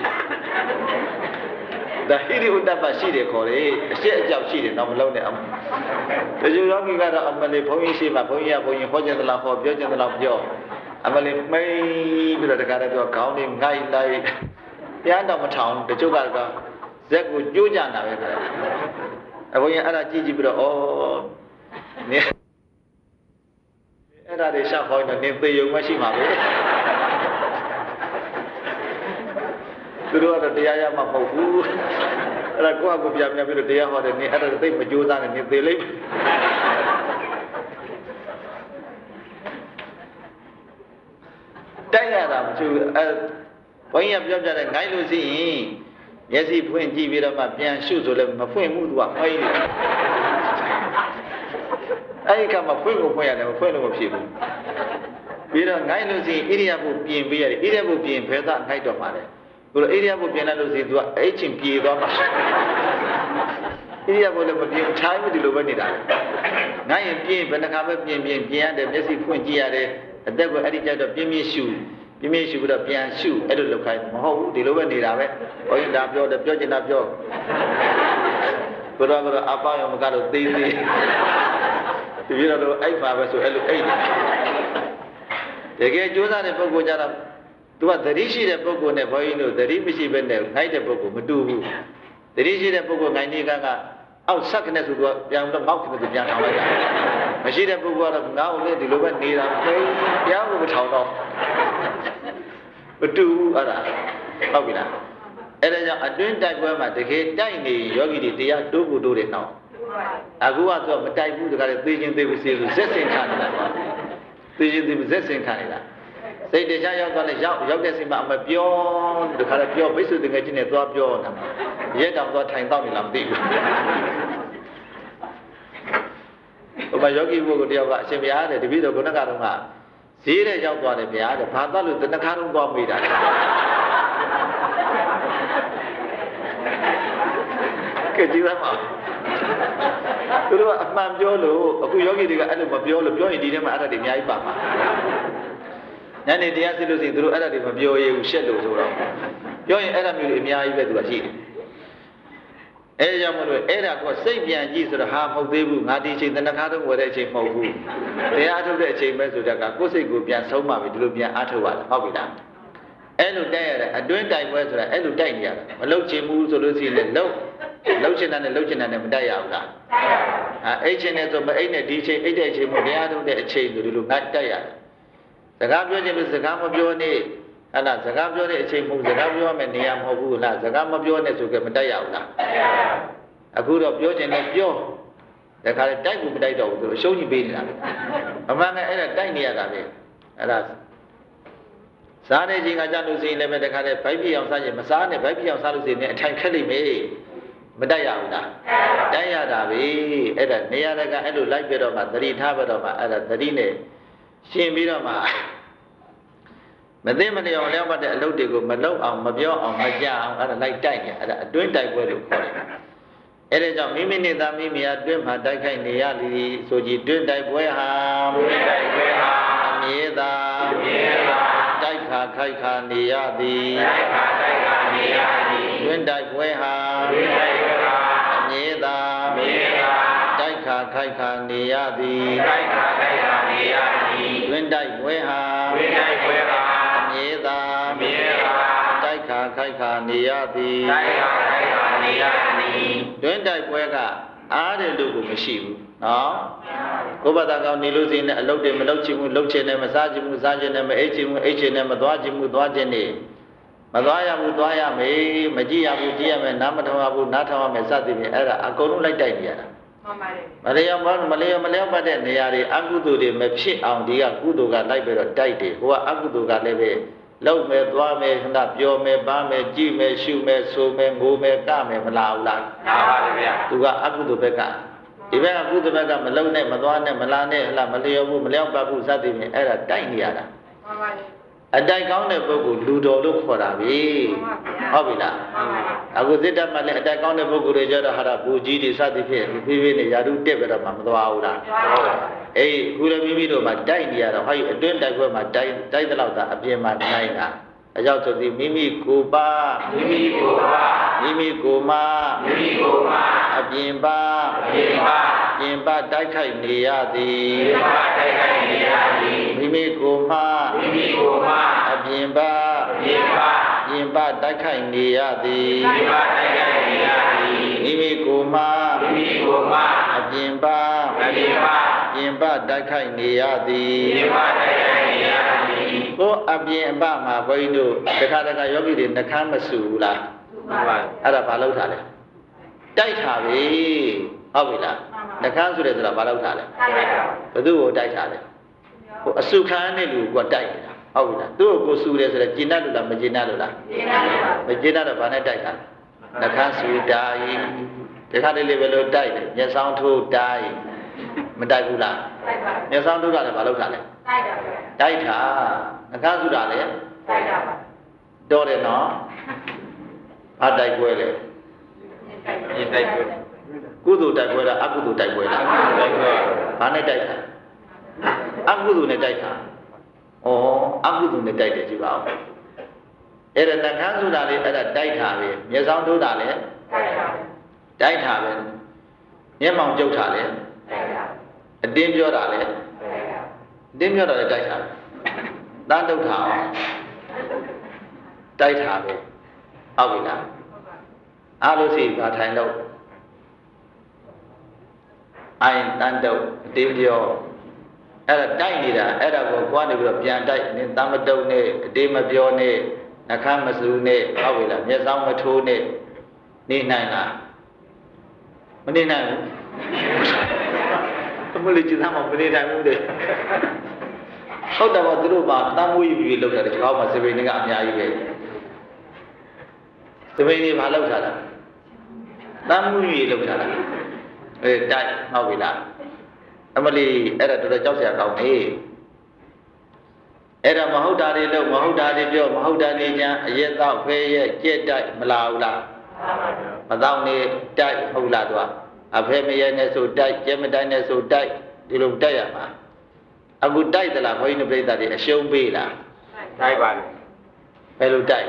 ဒါဟိရိဥဒ္ဒပရှိတယ်ခေါ်တယ်အရှက်အကြောက်ရှိတယ်တော့မလုံးနဲ့အောင်တချို့ယောဂီကတော့အမလေးဘုန်းကြီးရှိမှဘုန်းကြီးကဘုန်းကြီးဟောခြင်းသလားဟောပြောခြင်းသလားပြောအမလေးမိန်ပြီးတော့တခါတည်းပြောခေါင်းလေးငိုက်လိုက်ပြန်တော့မထောင်တချို့ကတော့ဇက်ကိုကြိုးကြတာပဲခါတယ်အဘုန်းကြီးအဲ့ဒါကြည့်ကြည့်ပြီးတော့ဩနေအဲ့ဒါတွေရှောက်ခေါင်းတော့နေသေယုံမရှိမှာပဲသူတို့ကတော့တရားရမှာမဟုတ်ဘူးအဲ့ဒါကိုယ့်အကူပြန်ပြန်ပြီးတော့တရားဟောတယ်နေအဲ့ဒါသိမကြိုးစားနဲ့နေသေးလိမ့်တိုက်ရတာမချူအဲဘုန်းကြီးကပြောပြတယ်ငိုင်းလို့ရှိရင်မျက်စိဖွင့်ကြည့်ပြီးတော့မှပြန်ရှုဆိုလည်းမဖွင့်ဘူးသူကမှိုင်းနေအဲ့ဒီကမှဖွင့်ကိုဖွင့်ရတယ်မဖွင့်လို့မဖြစ်ဘူးပြီးတော့ငိုင်းလို့ရှိရင်ဣရိယာပုပြင်ပေးရတယ်ဣရိယာပုပြင်ဖဲသားငိုက်တော့မှာလေသူတို့ဣရိယာပုပြင်လိုက်လို့ရှိရင်သူကအဲ့ချင်းပြေသွားမှာဣရိယာပုလည်းမပြင်ထိုင်းမဒီလိုပဲနေတာငိုင်းရင်ပြင်ဘယ်နှခါပဲပြင်ပြင်ပြင်ရတယ်မျက်စိဖွင့်ကြည့်ရတယ်အသက်ကိုအဲ့ဒီကြတော့ပြင်းပြင်းရှုပြင်းပြင်းရှုပြီးတော့ပြန်ရှုအဲ့လိုလုပ်ခိုင်းမဟုတ်ဘူးဒီလိုပဲနေတာပဲဘုန်းကြီးဒါပြောတယ်ပြောချင်တာပြောဘုရားကတော့အပေါင်းရောမကတော့သေးသေးဒီလိုတော့အဲ့ပါပဲဆိုအဲ့လိုအဲ့တကယ်ကြိုးစားတဲ့ပုဂ္ဂိုလ်ကြတော့သူကသတိရှိတဲ့ပုဂ္ဂိုလ်နဲ့ဘုန်းကြီးတို့သတိမရှိဘဲနဲ့ငိုက်တဲ့ပုဂ္ဂိုလ်မတူဘူးသတိရှိတဲ့ပုဂ္ဂိုလ်ငိုင်းနေကကအောက်ဆက်ကနေဆိုသူကပြန်တော့မောက်ကနေပြန်ထောင်လိုက်တာမရှိတဲ့ပုဂ္ဂိုလ်ကတော့ငါ့ကိုလည်းဒီလိုပဲနေတာပဲတရားကိုမထောင်တော့မတူဘူးအဲ့ဒါဟုတ်ပြီလားအဲ့ဒါကြောင့်အတွင်းတိုက်ပွဲမှာတကယ်တိုက်နေယောဂီတွေတရားတိုးကိုတိုးတယ်နောက်အခုကတော့မတိုက်ဘူးတခါလေသေခြင်းသေပစီလို့ဇက်စင်ခံနေတာပါသေခြင်းသေပဇက်စင်ခံနေတာစိတ်တရားရောက်သွားလဲရောက်ရောက်တဲ့စိတ်မှာမပြောတခါတော့ပြောဘိစုတငယ်ချင်းနဲ့သွားပြောနေတာရဲတောင်သွားထိုင်တော့နေလားမသိဘူးဟိုမှာယောဂီဘုကိုတယောက်ကအရှင်ဘုရားတဲ့တပည့်တော်ခုနကတော့ကဈေးတဲ့ရောက်သွားတယ်ဗျာတဲ့ဘာသွားလို့တနခါတော့သွားမိတာကဲကြည့်ပါသူတို့ကအမှန်ပြောလို့အခုယောဂီတွေကအဲ့လိုမပြောလို့ပြောရင်ဒီထဲမှာအဲ့ဒါတွေအများကြီးပါမှာညနေတရားစစ်လို့ရှိရင်သူတို့အဲ့ဒါတွေမပြောရဘူးရှက်လို့ဆိုတော့ပြောရင်အဲ့ဒါမျိုးတွေအများကြီးပဲသူကရှိတယ်အဲကြောင့်မလို့အဲ့ဒါကစိတ်ပြန်ကြည့်ဆိုတော့ဟာမဟုတ်သေးဘူးငါဒီချိန်တနခါတော့ဝယ်တဲ့အချိန်မဟုတ်ဘူးတရားအထုတ်တဲ့အချိန်ပဲဆိုတော့ကကိုယ်စိတ်ကိုပြန်ဆုံးမှပြီဒီလိုပြန်အထုတ်ရတာဟုတ်ပြီလားအဲ့လိုတိုက်ရတဲ့အတွင်းတိုက်ပွဲဆိုတာအဲ့လိုတိုက်နေရတာမလုတ်ချင်ဘူးဆိုလို့ရှိရင်လည်းလုတ်လုတ်ချင်တာနဲ့လုတ်ချင်တာနဲ့မတိုက်ရဘူးလားအဲအိတ်ချင်တယ်ဆိုမအိတ်နဲ့ဒီချိန်အိတ်တဲ့အချိန်မို့တရားထုတ်တဲ့အချိန်ဆိုဒီလိုငါတိုက်ရတယ်စကားပြောချင်လို့စကားမပြောနဲ့ဟဲ့လားစကားပြောတဲ့အချိန်မဟုတ်စကားပြောရမယ့်နေရာမဟုတ်ဘူးလားစကားမပြောနဲ့ဆိုကြမတိုက်ရဘူးလားအခုတော့ပြောချင်တယ်ပြောဒါခါလေတိုက်ကိုမတိုက်တော့ဘူးသူအရှုံးကြီးပေးနေတာအမှန်ကအဲ့ဒါတိုက်နေရတာပဲအဲ့ဒါစားတဲ့ချိန်ကကြလို့ရှိရင်လည်းပဲတခါလေဗိုက်ပြအောင်စားရင်မစားနဲ့ဗိုက်ပြအောင်စားလို့ရှိရင်အထိုင်ခက်လိမ့်မယ်မတိုက်ရဘူးလားတိုက်ရတာပဲအဲ့ဒါနေရာတကအဲ့လိုလိုက်ပြတော့မှသတိထားပြတော့မှအဲ့ဒါသတိနဲ့ရှင်ပြီးတော့မှမသိမလျော်လျောက်ပတ်တဲ့အလုပ်တွေကိုမလုပ်အောင်မပြောအောင်မကြအောင်အဲ့ဒါလိုက်တိုက်နေအဲ့ဒါအတွင်းတိုက်ပွဲလို့ခေါ်တယ်အဲ့ဒါကြောင့်မိမိနဲ့သားမိမိအတွင်းမှာတိုက်ခိုက်နေရသည်ဆိုကြည်တွင်းတိုက်ပွဲဟာတွင်းတိုက်ပွဲဟာအမြဲသာအမြဲသာတိုက်ခါခိုက်ခါနေရသည်တိုက်ခါခိုက်ခါနေရသည်တွင်းတိုက်ပွဲဟာတွင်းတိုက်ပွဲဟာအမြဲသာအမြဲသာတိုက်ခါခိုက်ခါနေရသည်တိုက်ခါခိုက်ခါနေရသည်တွင်းတိုက်ပွဲဟာတွင်းတိုက်ပွဲဟာအမြဲသာအမြဲသာတိုက်ခါခိုက်ခါနေရသည်တိုက်ခါခိုက်ခါနေရသည်တွင်းတိုက်ပွဲကအားတဲ့လူကိုမရှိဘူးနော်ကိုယ်ဘာသာကောင်းနေလို့စင်းနဲ့အလုပ်တွေမလုပ်ချင်ဘူးလုပ်ချင်တယ်မစားချင်ဘူးစားချင်တယ်မအိတ်ချင်ဘူးအိတ်ချင်တယ်မသွားချင်ဘူးသွားချင်တယ်မသွားရဘူးသွားရမယ်မကြည့်ရဘူးကြည့်ရမယ်နားမထောင်ရဘူးနားထောင်ရမယ်စသည်ဖြင့်အဲ့ဒါအကုန်လုံးလိုက်တိုက်နေရတာမှန်ပါတယ်မလျော်မလျော်မလျော်ပတ်တဲ့နေရာတွေအကုသိုလ်တွေမဖြစ်အောင်ဒီကကုသိုလ်ကလိုက်ပြီးတော့တိုက်တယ်ဟိုကအကုသိုလ်ကလည်းပဲလုံးမယ်သွားမယ်ခဏပြောမယ်ပါမယ်ကြည့်မယ်ရှုမယ်ဆိုမယ်ငိုမယ်ကမယ်မလာဘူးလားလာပါတယ်ဗျာသူကအကုသိုလ်ဘက်ကဒီဘက်ကကုသိုလ်ဘက်ကမလုံးနဲ့မသွားနဲ့မလာနဲ့ဟလားမလျော်ဘူးမလျော်ပတ်ဘူးစသည်ဖြင့်အဲ့ဒါတိုက်နေရတာမှန်ပါတယ်အတိုက်ကောင်းတဲ့ပုဂ္ဂိုလ်လူတော်လို့ခေါ်တာပဲဟုတ်ပြီလားအခုစစ်တပ်မှာလည်းအတိုက်ကောင်းတဲ့ပုဂ္ဂိုလ်တွေကြတော့ဟာဘူကြီးတွေစသည်ဖြင့်ဖြည်းဖြည်းနဲ့ယာတုတက်ပြီးတော့မှမသွားဘူးလားအေးခုလည်းမိမိတို့မှာတိုက်နေရတော့ဟောအတွင်းတိုက်ပွဲမှာတိုက်တိုက်တဲ့လောက်သာအပြင်မှာနိုင်တာအကြောင်းဆိုသည်မိမိကိုယ်ပါမိမိကိုယ်ပါမိမိကိုယ်မမိမိကိုယ်မအပြင်ပါအပြင်ပါပြင်ပတိုက်ခိုက်နေရသည်ပြင်ပတိုက်ခိုက်နေရသည်မိမိကိုယ်မမိမိကိုယ်မအပြင်ပါအပြင်ပါပြင်ပတိုက်ခိုက်နေရသည်ပြင်ပတိုက်ခိုက်နေရသည်မိမိကိုယ်မမိမိကိုယ်မအပြင်ပါအပြင်ပါပြင်ပတိုက်ခိုက်နေရသည်ပြင်ပတိုက်ခိုက်နေရသည်ကိုအပြင်အပမှာဘုန်းကြီးတို့တခါတခါယောဂီတွေနှခမ်းမဆူဘူးလားမှန်ပါအဲ့ဒါဘာလို့ထားလဲတိုက်ထားပြီဟုတ်ပြီလားနှခမ်းဆိုတယ်ဆိုတာဘာလို့ထားလဲဘယ်သူ့ကိုတိုက်ထားလဲဟိုအစုခံတဲ့လူကတိုက်နေတာဟုတ်ပြီလားသူ့ကိုဆူတယ်ဆိုတော့ကျင်တတ်လို့လားမကျင်တတ်လို့လားကျင်တတ်ပါဘူးမကျင်တတ်တော့ဘာနဲ့တိုက်တာနှခမ်းဆူတာဤတခါတလေပဲလို့တိုက်တယ်မျက်စောင်းထိုးတိုက်မတိုက်ဘူးလားတိုက်ပါမျက်စောင်းထိုးတာလည်းဘာလို့ထားလဲတိုက်တာတိုက်တာနှခမ်းဆူတာလည်းတိုက်တာပါတော့တယ်နော်ဘာတိုက်ပွဲလဲဒီတိုက်ပွဲကုသိုလ်တိုက်ပွဲလားအကုသိုလ်တိုက်ပွဲလားတိုက်ပွဲဘာနဲ့တိုက်တာအကုသိုလ်နဲ့တိုက်တာဩအကုသိုလ်နဲ့တိုက်တယ်ကြည့်ပါဦးအဲ့ဒါနှခမ်းဆိုတာလေအဲ့ဒါတိုက်တာပဲမျက်စောင်းထိုးတာလေတိုက်တာပဲမျက်မှောင်ကျုပ်တာလေအတင်းပြောတာလေအတင်းပြောတာလေတိုက်တာတန်းတုတ်တာအောင်တိုက်တာပဲဟုတ်ပြီလားအားလို့စီဘာထိုင်တော့အိုင်တန်းတုတ်အတင်းပြောအဲ့ဒါတိုက်နေတာအဲ့ဒါကိုကိုကနေပြီးတော့ပြန်တိုက်နင်းတမ်းမတုတ်နဲ့အတင်းမပြောနဲ့နှခမ်းမစူးနဲ့ဟုတ်ပြီလားမျက်စောင်းမထိုးနဲ့နေနိုင်လားမနေနိုင်ဘူးအမလေးကျမ်းမမနေနိုင်ဘူးတဲ့ဟုတ်တယ်ပေါ့သူတို့ကတမ်းမွေးပြီးလောက်တာဒီကောင်းမှာစပိန်တွေကအများကြီးပဲစပိန်တွေဘာလောက်ထားတာတမ်းမွေးပြီးလောက်ထားတာအဲတိုက်ဟုတ်ပြီလားအမလီအဲ့ဒါတော်တော်ကြောက်စရာကောင်းနေအဲ့ဒါမဟုတ်တာတွေလို့မဟုတ်တာတွေပြောမဟုတ်တာတွေညာအရက်တော့ဖဲရဲ့ကြက်တိုက်မလာဘူးလားမတော့နေတိုက်ဟုတ်လားသူကအဖဲမရဲနဲ့ဆိုတိုက်ကြက်မတိုက်နဲ့ဆိုတိုက်ဒီလိုတိုက်ရမှာအခုတိုက်သလားဘုန်းကြီးတို့ပြိဿတွေအရှုံးပေးလားတိုက်ပါလေဘယ်လိုတိုက်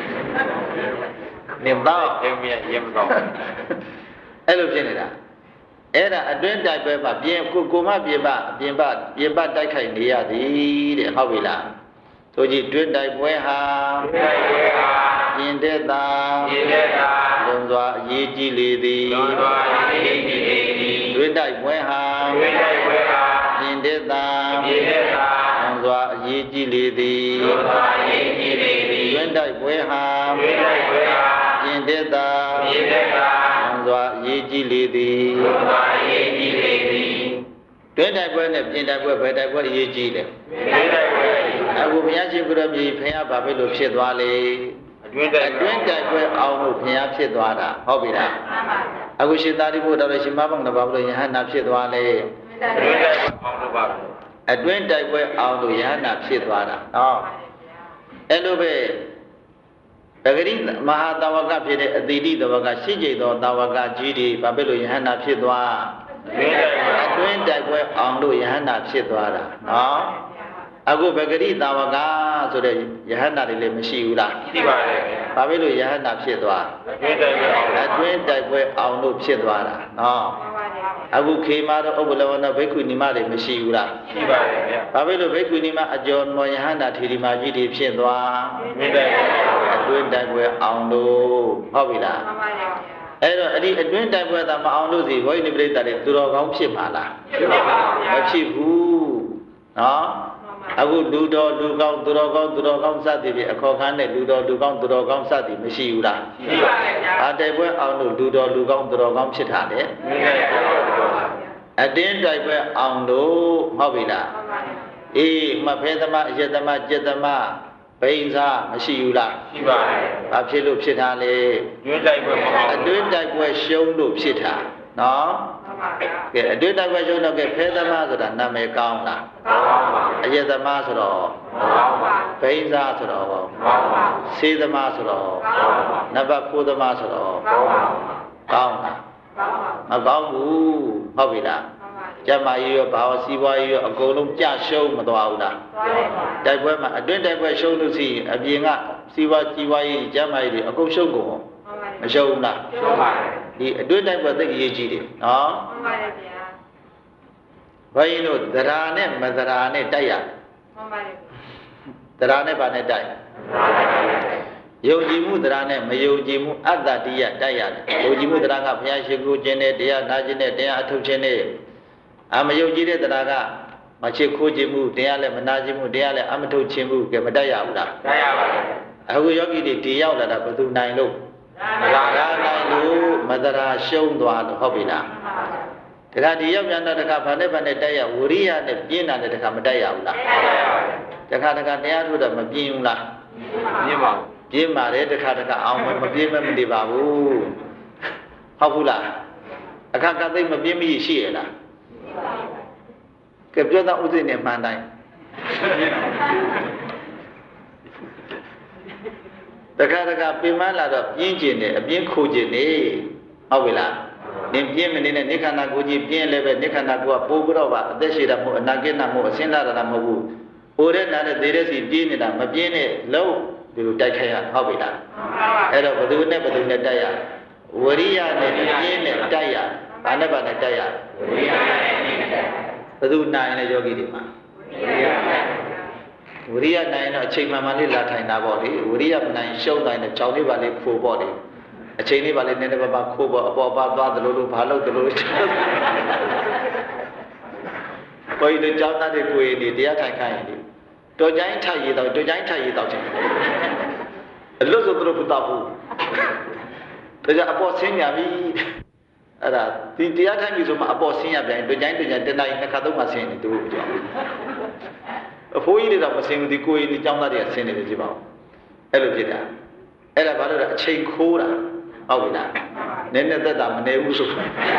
နေတော့အင်းမရရင်မတော့အဲ့လိုဖြစ်နေတာအဲ့ဒါအတွင်းတိုက်ပွဲမှာပြင်ကိုကိုမပြင်ပပြင်ပပြင်ပတိုက်ခိုက်နေရသည်တဲ့ဟုတ်ပြီလားဆိုကြည့်တွင်းတိုက်ပွဲဟာပြင်တဲ့သာပြင်တဲ့သာလွန်စွာအရေးကြီးလေသည်လွန်စွာအရေးကြီးလေသည်တွင်းတိုက်ပွဲဟာတွင်းတိုက်ပွဲဟာပြင်တဲ့သာပြင်တဲ့သာလွန်စွာအရေးကြီးလေသည်လွန်စွာအရေးကြီးလေသည်တွင်းတိုက်ပွဲဟာတွင်းတိုက်ပွဲဟာပြင်တဲ့သာပြင်တဲ့သာစွာအရေးကြီးလေသည်စွာအရေးကြီးလေသည်တွင်းတိုက်ပွဲနဲ့ပြင်တိုက်ပွဲဘယ်တိုက်ပွဲအရေးကြီးလဲပြင်တိုက်ပွဲအခုဘုရားရှင်ကိုရမြေဖခင်ဘာဖြစ်လို့ဖြစ်သွားလဲအတွင်းတိုက်အတွင်းတိုက်ပွဲအောင်လို့ဘုရားဖြစ်သွားတာဟုတ်ပြီလားအခုရှင်သာရိပုတ္တရာရှင်မဘုံတဘာဘလို့ယဟန္တာဖြစ်သွားလဲအတွင်းတိုက်ပွဲအောင်လို့ပါအတွင်းတိုက်ပွဲအောင်လို့ယဟန္တာဖြစ်သွားတာဟောအဲ့လိုပဲပဂရိမဟာတဝကဖြစ်တဲ့အတိတိတဝကရှိကြသောတဝကကြီးတွေဘာဖြစ်လို့ယဟန္တာဖြစ်သွားအတွင်းတိုက်ပွဲအောင်လို့ယဟန္တာဖြစ်သွားတာနော်အခုပဂရိတဝကဆိုတဲ့ယဟန္တာတွေလည်းမရှိဘူးလားရှိပါတယ်ဘာဖြစ်လို့ယဟန္တာဖြစ်သွားအတွင်းတိုက်ပွဲအောင်လို့ဖြစ်သွားတာနော်အခုခေမာတော့ဥပ္ပလဝနဘိက္ခုနီမတွေမရှိဘူးလားရှိပါတယ်ဗျဘာဖြစ်လို့ဘိက္ခုနီမအကျော်မောယဟန္တာထေရီမာကြီးတွေဖြစ်သွားအတွင်းတိုက်ပွဲအောင်လို့ဟုတ်ပြီလားမှန်ပါပါအဲ့တော့အဲ့ဒီအတွင်းတိုက်ပွဲသာမအောင်လို့စီဘုန်းကြီးပြိဿတွေသူတော်ကောင်းဖြစ်ပါလားဖြစ်ပါပါဗျာမဖြစ်ဘူးနော်အခုလူတော်လူကောင်းသူတော်ကောင်းသူတော်ကောင်းစသည်ဖြင့်အခေါ်ခန်းနဲ့လူတော်လူကောင်းသူတော်ကောင်းစသည်မရှိဘူးလားရှိပါပါဗျာအတိုက်ပွဲအောင်လို့လူတော်လူကောင်းသူတော်ကောင်းဖြစ်တာလေအတင်းတိုက်ပွဲအောင်လို့ဟုတ်ပြီလားအေးမဖဲသမားအယက်သမားကျက်သမားဘိန်းစားမရှိဘူးလားရှိပါတယ်ဘာဖြစ်လို့ဖြစ်တာလဲအတွင်းတိုက်ပွဲမဟုတ်အတွင်းတိုက်ပွဲရှုံးလို့ဖြစ်တာနော်မှန်ပါဗျာကဲအတွင်းတိုက်ပွဲရှုံးတော့ကဲဖဲသမားဆိုတာနာမည်ကောင်းလားကောင်းပါပါအယက်သမားဆိုတော့ကောင်းပါဘိန်းစားဆိုတော့ကောင်းပါဆေးသမားဆိုတော့ကောင်းပါနဘခိုးသမားဆိုတော့ကောင်းပါကောင်းလားကောင်းပါမကောင်းဘူးဟုတ်ပြီလားကျမကြီးရောဘာဝစီးပွားကြီးရောအကုန်လုံးကြရှုံးမသွားဘူးလားတိုက်ပွဲမှာအတွင်းတိုက်ပွဲရှုံးလို့ရှိရင်အပြင်ကစီးပွားကြီးပွားကြီးကျမကြီးတွေအကုန်ရှုံးကုန်မရှုံးဘူးလားရှုံးပါတယ်ဒီအတွင်းတိုက်ပွဲသိအရေးကြီးတယ်နော်မှန်ပါတယ်ဗျာဘုန်းကြီးတို့သရာနဲ့မသရာနဲ့တိုက်ရမှန်ပါတယ်သရာနဲ့ဗာနဲ့တိုက်ယုံကြည်မှုတရားနဲ့မယုံကြည်မှုအတ္တတရားတိုက်ရတယ်ယုံကြည်မှုတရားကဘုရားရှိခိုးခြင်းနဲ့တရားနာခြင်းနဲ့တရားအထုတ်ခြင်းနဲ့အမယုံကြည်တဲ့တရားကမချစ်ခိုးခြင်းမှုတရားလည်းမနာခြင်းမှုတရားလည်းအမထုတ်ခြင်းမှုကမတိုက်ရဘူးလားတိုက်ရပါဘူးအခုယောဂီတွေဒီရောက်လာတာဘယ်သူနိုင်လို့မလာနိုင်လို့မတရားရှုံးသွားလို့ဟုတ်ပြီလားတခါဒီရောက်ပြန်တော့တခါဗာနဲ့ဗာနဲ့တိုက်ရဝရိယနဲ့ပြင်းတာနဲ့တခါမတိုက်ရဘူးလားတခါတခါတရားထုတ်တော့မပြင်းဘူးလားပြင်းပါဘူးပြင်းပါတယ်တခါတခါအောင်မပြင်းမမနေပါဘူးဟုတ်ဘူးလားအခါကသိမပြင်းမရှိရှိရလားကဲပြောတော့ဥသိနဲ့မှန်တိုင်းတခါတခါပြင်မလာတော့ပြင်းကျင်တယ်အပြင်းခိုကျင်နေဟုတ်ပြီလားနင်ပြင်းမနေနဲ့နိခန္ဓာကိုယ်ကြီးပြင်းလည်းပဲနိခန္ဓာကိုယ်ကပိုးကြတော့ပါအသက်ရှည်တာမဟုတ်အနာကိနာမဟုတ်အစင်းလာတာမဟုတ်ဘူးဟိုတဲ့နာနဲ့သေတဲ့စီပြင်းနေတာမပြင်းနဲ့လုံးဒီလိုတိုက်ခိုက်ရဟုတ်ပြီလားအဲ့တော့ဘယ်သူနဲ့ဘယ်သူနဲ့တိုက်ရဝရိယနဲ့ပြင်းနဲ့တိုက်ရဘာနဲ့ဘာနဲ့တိုက်ရဝရိယနဲ့ဘယ်သူနိုင်လဲယောဂီတွေမှာဝရိယနိုင်တော့အချိန်မှန်မှန်လေးလာထိုင်တာပေါ့လေဝရိယမနိုင်ရှုံးတိုင်းတော့ကြောင်လေးပါလေးခိုးပေါ့လေအချိန်လေးပါလေးနည်းနည်းပါးပါခိုးပေါ့အပေါ်ပါသွားသလိုလိုဘာလို့သလိုလိုကိုယ်တို့ကြောင်းသားတွေကိုယ်နေတရားထိုင်ခိုင်းရင်တော်ကြိုင်းထိုက်ရတော့တော်ကြိုင်းထိုက်ရတော့ချင်းအလွတ်ဆိုတော့ဘုတာဘူးဒါကြအပေါ်ဆင်းရပြီအဲ့ဒါဒီတရားထိုင်ပြီဆိုမှအပေါ်ဆင်းရပြန်တော်ကြိုင်းတော်ကြိုင်းတနေ့နှစ်ခါသုံးခါဆင်းနေသူတို့ကြောင့်အဖိုးကြီးတွေတော့မစင်ဘူးဒီကိုကြီးဒီចောင်းသားတွေကဆင်းနေတယ်ကြည့်ပါဦးအဲ့လိုဖြစ်တာအဲ့ဒါဘာလို့လဲအချိန်ခိုးတာဟုတ်ပြီလားနည်းနည်းသက်တာမနေဘူးဆို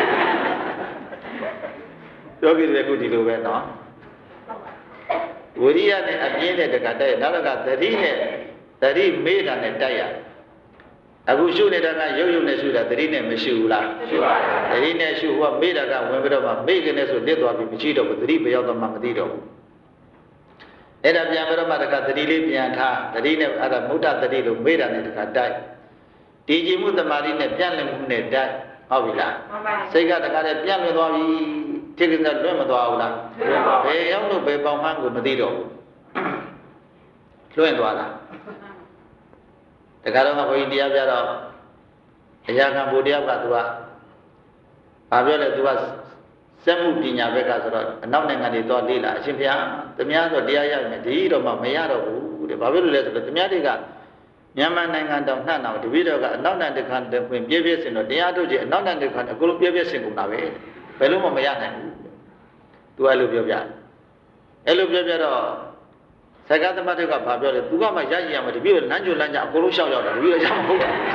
ပြောပြတယ်ခုဒီလိုပဲနော်ဝိရိယနဲ့အပြင်းနဲ့တကတိုက်နောက်တော့ကသတိနဲ့သတိမေ့တာနဲ့တိုက်ရအခုရှုနေတာကရုပ်ရုပ်နဲ့ရှုတာသတိနဲ့မရှုဘူးလားရှုပါတယ်သတိနဲ့ရှုဟိုကမေ့တာကဝင်ပြီးတော့မှမေ့ကနေဆိုလစ်သွားပြီးမရှိတော့ဘူးသတိဘယ်ရောက်တော့မှမသိတော့ဘူးအဲ့ဒါပြန်ပြီးတော့မှတကသတိလေးပြန်ထားသတိနဲ့အဲ့ဒါမုဒ္ဒသတိလို့မေ့တာနဲ့တကတိုက်တည်ကြည်မှုတမာတိနဲ့ပြန့်လည်မှုနဲ့တိုက်ဟုတ်ပြီလားစိတ်ကတကလည်းပြန့်လွင်သွားပြီတိကိစ္စလွတ်မသွားဘူးလားဘယ်ရောက်လို့ဘယ်ပေါင်မှန်းကိုမသိတော့ဘူးလွင့်သွားတာတခါတော့ကဘုန်းကြီးတရားပြတော့အရာခံဘုရားကသူကဘာပြောလဲသူကစက်မှုပညာဘက်ကဆိုတော့အနောက်နိုင်ငံတွေတော့လေ့လာအရှင်ဘုရားတမများတော့တရားရမယ်ဒီတော့မှမရတော့ဘူးတဲ့ဘာဖြစ်လို့လဲဆိုတော့တမများတွေကမြန်မာနိုင်ငံတောင်နှံ့အောင်တပည့်တော်ကအနောက်နိုင်ငံတစ်ခါတခွင်ပြည့်ပြည့်စင်တော့တရားထုတ်ကြည့်အနောက်နိုင်ငံတစ်ခါအကုန်လုံးပြည့်ပြည့်စင်ကုန်တာပဲဘယ်လို့မှမရနိုင်ဘူးသူအဲ့လိုပြောပြအဲ့လိုပြောပြတော့စကားသမတ်တွေကဘာပြောလဲသူကမှရရရမှာတပည့်တော်လမ်းကြိုလမ်းကြအကုန်လုံးရှောက်ရောက်တယ်တပည့်တော်ရမှာမဟုတ်ဘူး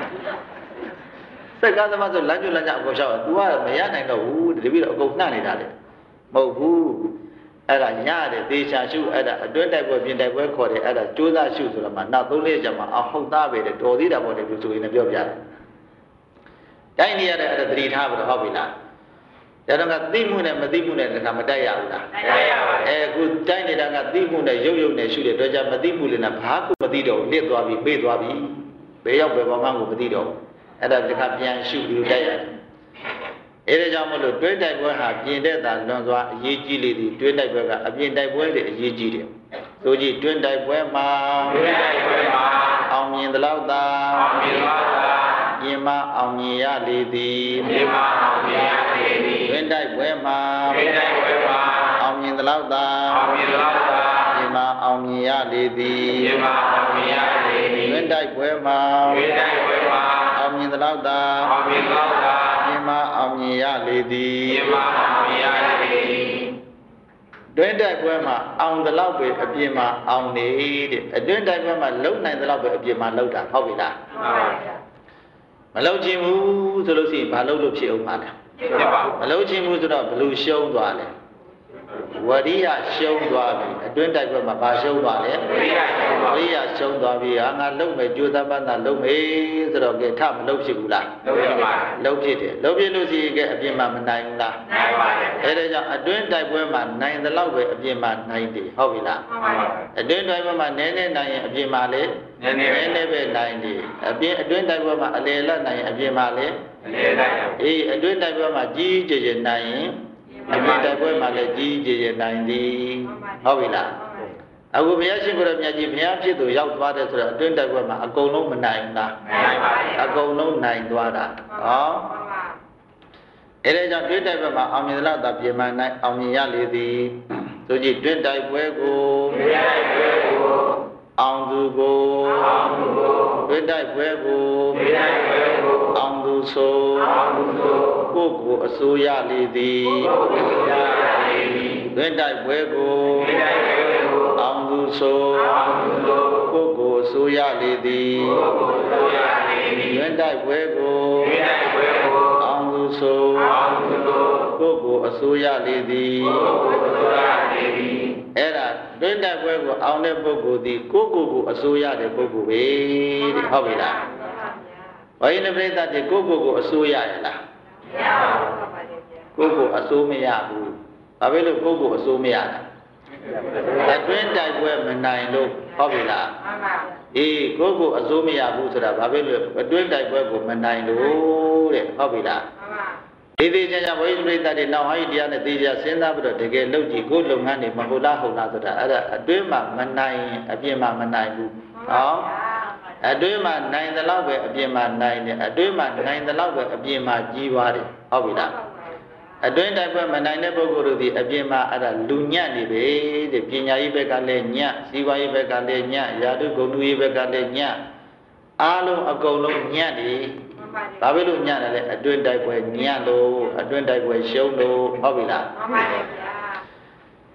စကားသမတ်ဆိုလမ်းကြိုလမ်းကြအကုန်ရှောက်သူကမရနိုင်တော့ဘူးတပည့်တော်အကုန်နှံ့နေတာလေမဟုတ်ဘူးအဲ့ဒါရတယ်သေချာရှုအဲ့ဒါအတွင်းတိုက်ပွဲပြင်တိုက်ပွဲခေါ်တယ်အဲ့ဒါကြိုးစားရှုဆိုတော့မှနောက်သုံးလေးချက်မှအဟုတ်သားပဲတဲ့တော်သေးတာပေါ့လေသူဆိုရင်လည်းပြောပြတယ်တိုင်းနေရတဲ့အဲ့ဒါသတိထားပြီးတော့ဟုတ်ပြီလားဒါတော့ကသိမှုနဲ့မသိမှုနဲ့တခါမတိုက်ရဘူးလားတိုက်ရပါဘူးအဲခုတိုင်းနေတာကသိမှုနဲ့ရုပ်ရုပ်နဲ့ရှုတဲ့တော့ကြမသိမှုလည်းနဲ့ဘာမှမသိတော့လစ်သွားပြီပြေးသွားပြီဘယ်ရောက်ဘယ်ပေါ်မှကိုမသိတော့အဲ့ဒါတခါပြန်ရှုပြီးတိုက်ရတယ်အဲဒါကြောင့်မလို့တွင်းတိုက်ပွဲဟာပြင်တဲ့တာလွန်စွာအရေးကြီးလေသည်တွင်းတိုက်ပွဲကအပြင်တိုက်ပွဲတွေအရေးကြီးတယ်ဆိုကြည့်တွင်းတိုက်ပွဲမှာတွင်းတိုက်ပွဲမှာအောင်မြင်သလောက်သာအောင်မြင်သလောက်သာပြင်မအောင်မြင်ရလေသည်ပြင်မအောင်မြင်ရလေသည်တွင်းတိုက်ပွဲမှာတွင်းတိုက်ပွဲမှာအောင်မြင်သလောက်သာအောင်မြင်သလောက်သာပြင်မအောင်မြင်ရလေသည်ပြင်မအောင်မြင်ရလေသည်တွင်းတိုက်ပွဲမှာတွင်းတိုက်ပွဲမှာအောင်မြင်သလောက်သာအောင်မြင်သလောက်သာပြင်မအောင်မြင်ရလေသည်ပြင်မအောင်မြင်ရလေသည်တွင်းတိုက်ပွဲမှာအောင်သလောက်ပဲအပြင်မှာအောင်နေတဲ့အတွင်းတိုက်ပွဲမှာလုံနိုင်သလောက်ပဲအပြင်မှာလုံတာဟုတ်ပြီလားမှန်ပါဗျာမလုံချင်ဘူးဆိုလို့ရှိရင်ဘာလုပ်လို့ဖြစ်အောင်ပါလဲဖြစ်ပါဘူးမလုံချင်ဘူးဆိုတော့ဘလို့ရှုံးသွားလဲဝရိယရှုံးသွားပြီအတွင်းတိုက်ပွဲမှာဘာရှုံးသွားလဲဝရိယရှုံးသွားဝရိယရှုံးသွားပြီဟာငါလုံမယ်ကြိုးစားပန်းသာလုံမယ်ဆိုတော့ကဲထမလုံဖြစ်ဘူးလားလုံဖြစ်ပါဘူးလုံဖြစ်တယ်လုံဖြစ်လို့ရှိရင်ကဲအပြင်မှာမနိုင်ဘူးလားနိုင်ပါတယ်အဲဒါကြောင့်အတွင်းတိုက်ပွဲမှာနိုင်သလောက်ပဲအပြင်မှာနိုင်တယ်ဟုတ်ပြီလားမှန်ပါဘူးအတွင်းတိုက်ပွဲမှာနည်းနည်းနိုင်ရင်အပြင်မှာလေနည်းနည်းနည်းနည်းပဲနိုင်တယ်အပြင်အတွင်းတိုက်ပွဲမှာအလေလတ်နိုင်ရင်အပြင်မှာလေအလေလတ်အေးအတွင်းတိုက်ပွဲမှာကြီးကြီးကျယ်နိုင်ရင်အပြင်တိုက်ပွဲမှာလည်းကြီးကြီးကျယ်နိုင်သည်ဟုတ်ပြီလားအခုဘုရားရှင်ကိုယ်တော်မြတ်ကြီးဘုရားဖြစ်သူရောက်သွားတယ်ဆိုတော့အတွင်းတိုက်ပွဲမှာအကုန်လုံးမနိုင်ဘူးလားနိုင်ပါဘူးအကုန်လုံးနိုင်သွားတာဟောအဲဒါကြောင့်တွင်းတိုက်ပွဲမှာအောင်မြင်သလောက်သာပြင်မှနိုင်အောင်မြင်ရလေသည်ဆိုကြည့်တွင်းတိုက်ပွဲကိုတွင်းတိုက်ပွဲကိုအောင်သူကိုအောင်သူကိုတွင်းတိုက်ပွဲကိုတွင်းတိုက်ပွဲကိုအောင်သူဆိုအောင်သူဆိုကိုယ်ကိုအစိုးရလေသည်ကိုယ်ကိုအစိုးရလေသည်တွင်းတိုက်ပွဲကိုတွင်းတိုက်ပွဲကိုအောင်သူဆိုအောင်သူဆိုကိုယ်ကိုအစိုးရလေသည်ကိုယ်ကိုအစိုးရလေသည်တွင်းတိုက်ပွဲကိုတွင်းတိုက်ပွဲကိုအောင်သူဆိုအောင်သူဆိုကိုယ်ကိုအစိုးရလေသည်ကိုယ်ကိုအစိုးရလေသည်အဲ့ဒါတွင်းတိုက်ပွဲကိုအောင်တဲ့ပုဂ္ဂိုလ်ဒီကိုယ့်ကိုယ်ကိုအစိုးရတဲ့ပုဂ္ဂိုလ်ပဲတဲ့ဟုတ်ပြီလားဝိနည်းပရိသတ်ဒီကိုယ့်ကိုယ်ကိုအစိုးရရလားမရပါဘူးကိုယ့်ကိုအစိုးမရဘူးဘာဖြစ်လို့ကိုယ့်ကိုအစိုးမရလဲအတွင်းတိုက်ပွဲမနိုင်လို့ဟုတ်ပြီလားမှန်ပါအေးကိုယ့်ကိုအစိုးမရဘူးဆိုတာဘာဖြစ်လို့အတွင်းတိုက်ပွဲကိုမနိုင်လို့တဲ့ဟုတ်ပြီလားမှန်ပါဒီသေးချာချာဘုရားပြိဿတွေနောက်ဟိုင်းတရားနဲ့သေချာစဉ်းစားပြီးတော့တကယ်လုပ်ကြည့်ကိုယ်လုပ်ငန်းတွေမဟုတ်လားဟုတ်လားဆိုတာအဲ့ဒါအတွင်းမှာမနိုင်ရင်အပြင်မှာမနိုင်ဘူးဟောအတွင်းမှာနိုင်တဲ့လောက်ပဲအပြင်မှာနိုင်တယ်အတွင်းမှာနိုင်တဲ့လောက်ပဲအပြင်မှာကြီးသွားတယ်ဟုတ်ပြီလားအတွင်းတိုက်ပွဲမနိုင်တဲ့ပုဂ္ဂိုလ်တို့ဒီအပြင်မှာအဲ့ဒါလူညံ့နေပဲတဲ့ပညာရေးဘက်ကလည်းညံ့စီးပွားရေးဘက်ကလည်းညံ့ယာတုဂုဏ်တူရေးဘက်ကလည်းညံ့အားလုံးအကုန်လုံးညံ့တယ်ဘာဖြစ်လို့ညံ့တယ်လဲအတွင်းတိုက်ပွဲညံ့လို့အတွင်းတိုက်ပွဲရှုံးလို့ဟုတ်ပြီလားမှန်ပါဗျာ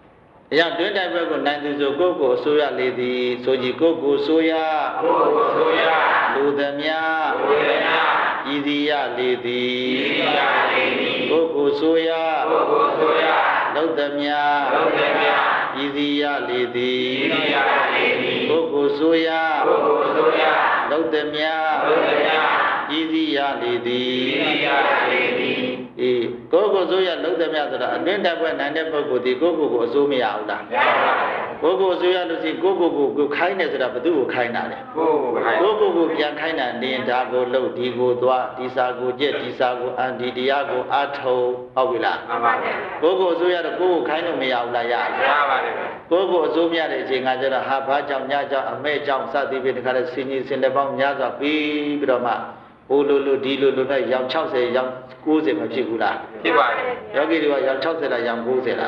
Yang dua dah berku nanti joko ko soya ledi, soji ko ko soya, ko soya, ludamya, ludamya, idiya ledi, idiya ledi, ko ko soya, ko ko soya, ludamya, ludamya, idiya ledi, idiya ledi, ko ko soya, ko ko soya, ludamya, ludamya, idiya ledi, idiya ledi. Eh, kau kau soya lalu demi apa dah? Anda dah buat nanda berkoti, kau kau kau somi awal dah. Kau kau soya tu si kau kau kau kau kain ni sudah betul kain ada. Kau kau kau yang kain ni dah kau lalu di kau tua, di sa kau jet, di sa kau andi dia kau atau awila. Kau kau soya tu kau kain ni awal ya. Kau kau somi ada jenga jera haba jam nyaja, ame jam satu bin kalau sini sini bang nyaja pi berapa. Ulu di lulu na yang chau se yang ku se ma phit bu la phit ba yogi de yang chau se la yang ku se la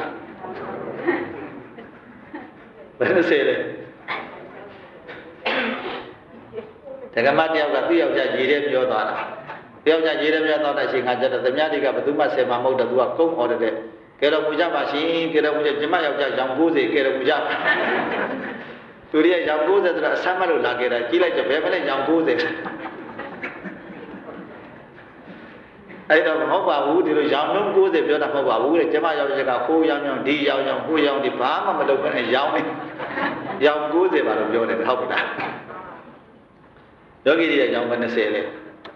bel se le Dagama tyaw ka tu yaw ja ji de pyo twa la tyaw ja ji de pyo twa da shin nga jat da mya di ka batu ma se ma mဟုတ်da tu ka kum order de ke ro mu ja ma shin ke ro mu ja jima yaw ja yang ku se ke ro mu ja tu ri yang ku se da sa ma lo la ke da ji lai ja be ma le yang ku se ai đó không vào vũ thì rồi giàu nông cố thì biểu là không vào vũ thì chứ mà giàu chỉ cả khu giàu nhau đi giàu nhau khu giàu đi phá mà mà đâu cái này giàu đi giàu cố thì mà đâu biểu này không đã đó cái gì là giàu mình sẽ lên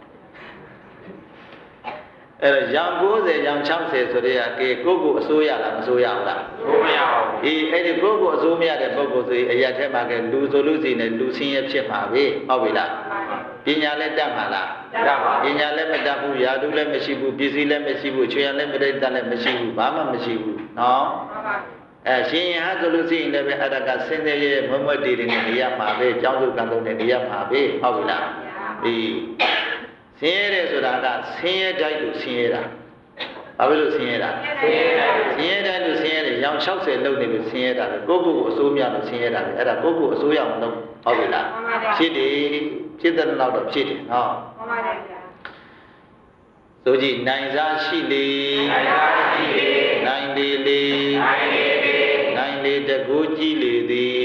rồi giàu cố thì giàu chăm sẽ rồi thì cái cố cố số ya là số ya là số ya thì cái cố cố số ya thì cố cố thì ai thế mà cái lú số lú gì này lú xin ép chết mà về không bị là đi nhà lên đam mà là đi nhà lên mình đam bu ya du lên mình xí bu busy lên mình xí bu chuyện lên mình đây ta lên mình xí bu bám mà mình xí bu nó à xin hát số lú xin lên mình ada cái sinh nhật mới mới đi đến đi mà về trong du căn đông đi mà về không bị là thì sinh nhật rồi đó là sinh nhật đại lu sinh nhật là bao nhiêu sinh nhật là sinh nhật đại lu sinh nhật là yang sáu sẽ lâu này sinh nhật là cố cố số miệng là sinh nhật là cái là cố cố số yang lâu không bị là chỉ đi chỉ cần lao động chỉ đi ha số gì này ra chỉ đi này đi đi này đi để cố chỉ đi đi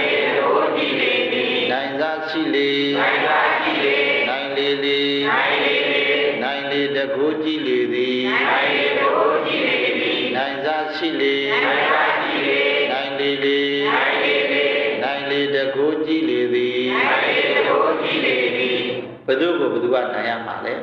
này ra chỉ đi này đi đi này đi để cố chỉ đi đi này ra chỉ đi này đi đi này đi để cố chỉ đi đi bữa đó bữa đó bạn này ăn mà đấy,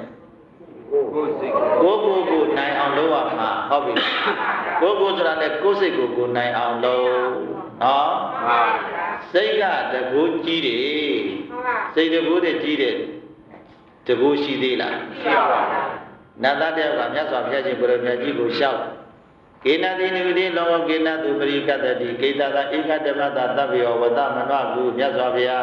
cố cố cố này ăn lâu à mà, không biết, cố cố cho nên cố sĩ cố cố này ăn lâu, đó, xây cả để cố chi đi, xây để cố để chi để, để cố chi đi là, nãy ta đeo cả nhát xoa phía trên bờ nhát chi cố sao, cái nào đi nuôi đi lâu cái nào tu beri kata đi, cái ta ta ít kata mà ta ta biểu và ta mà nói cố nhát xoa phía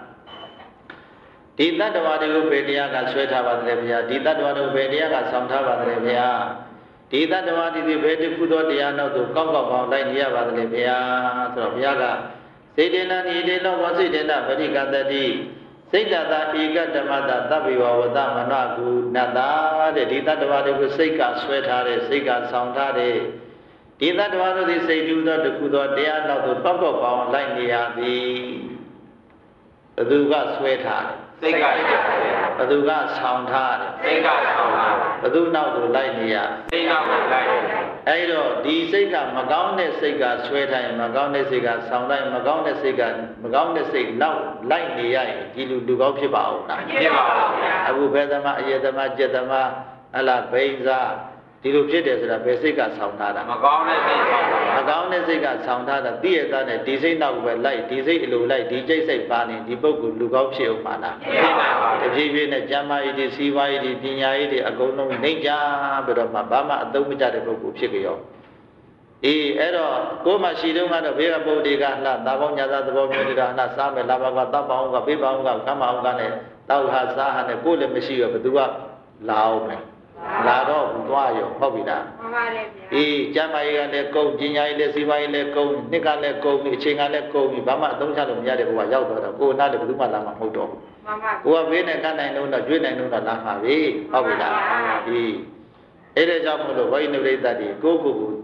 đi tát đồ đi của bên địa cái xuôi tháp vào đây bây giờ đi tát đồ của bên địa cái sông tháp vào đây bây giờ đi tát đồ đi thì bên địa khu đó địa nào tu cao cao vào đây địa vào đây bây giờ rồi bây giờ cái xây đến là đi đến là có xây đến là phải đi cái gì đi xây ra ta ý cáiဓမ္ม ta ta bị vào ta mà nói cú nát ta để đi tát đồ đi của xây cái xuôi tháp đấy xây cái sông tháp đấy đi tát đồ thì xây chú đó được khu đó địa nào tu cao cao vào đây địa thì tu cái xuôi tháp xây cả bờ tu cả sòng tha xây cả sòng tha bờ tu nào tu lại nè xây nào lại ấy rồi đi xây cả mà cao này xây cả xuôi thay mà cao này xây cả sòng thay mà cao này xây cả mà cao này xây nào lại nè ấy chỉ lu tu cao phía bảo nè phía bảo abu bê tâm a ye tâm a chết tâm a ala bê ra đi lu phía đấy rồi bê xây cả sòng tha đó mà cao này xây mà cao này xây cả sòng tha đó đi ra này đi xây nào về lại đi xây lu lại đi chơi xây ba này đi bao gồm lu cao phía mà nè cái gì này chăm ai đi xí vai đi đi nhai đi ở công nông ninh cha bây giờ mà ba mà đâu mới ra được bao gồm phía cái đó ý ấy đó cố mà xí đâu mà được biết bao đi cả là ta bao nhà ra ta bao nhiêu đi ra là sao mà làm bao ta bao cả biết bao cả các mà cái này tao hà sa hà này cố lên mới xí được tôi bảo lao này là đó cũng toa rồi không bị đã ý chăm ai cái này công đi nhai này xí vai này công ní cái này công ní chơi cái này công ní ba mà đâu ra được nhà được vào giàu rồi cô na được tôi mà làm mà không được cô biết này cái này nó là chuyện này nó là làm mà vì không bị đã ý ấy là trong một loại nơi đây ta đi cô cô cô tí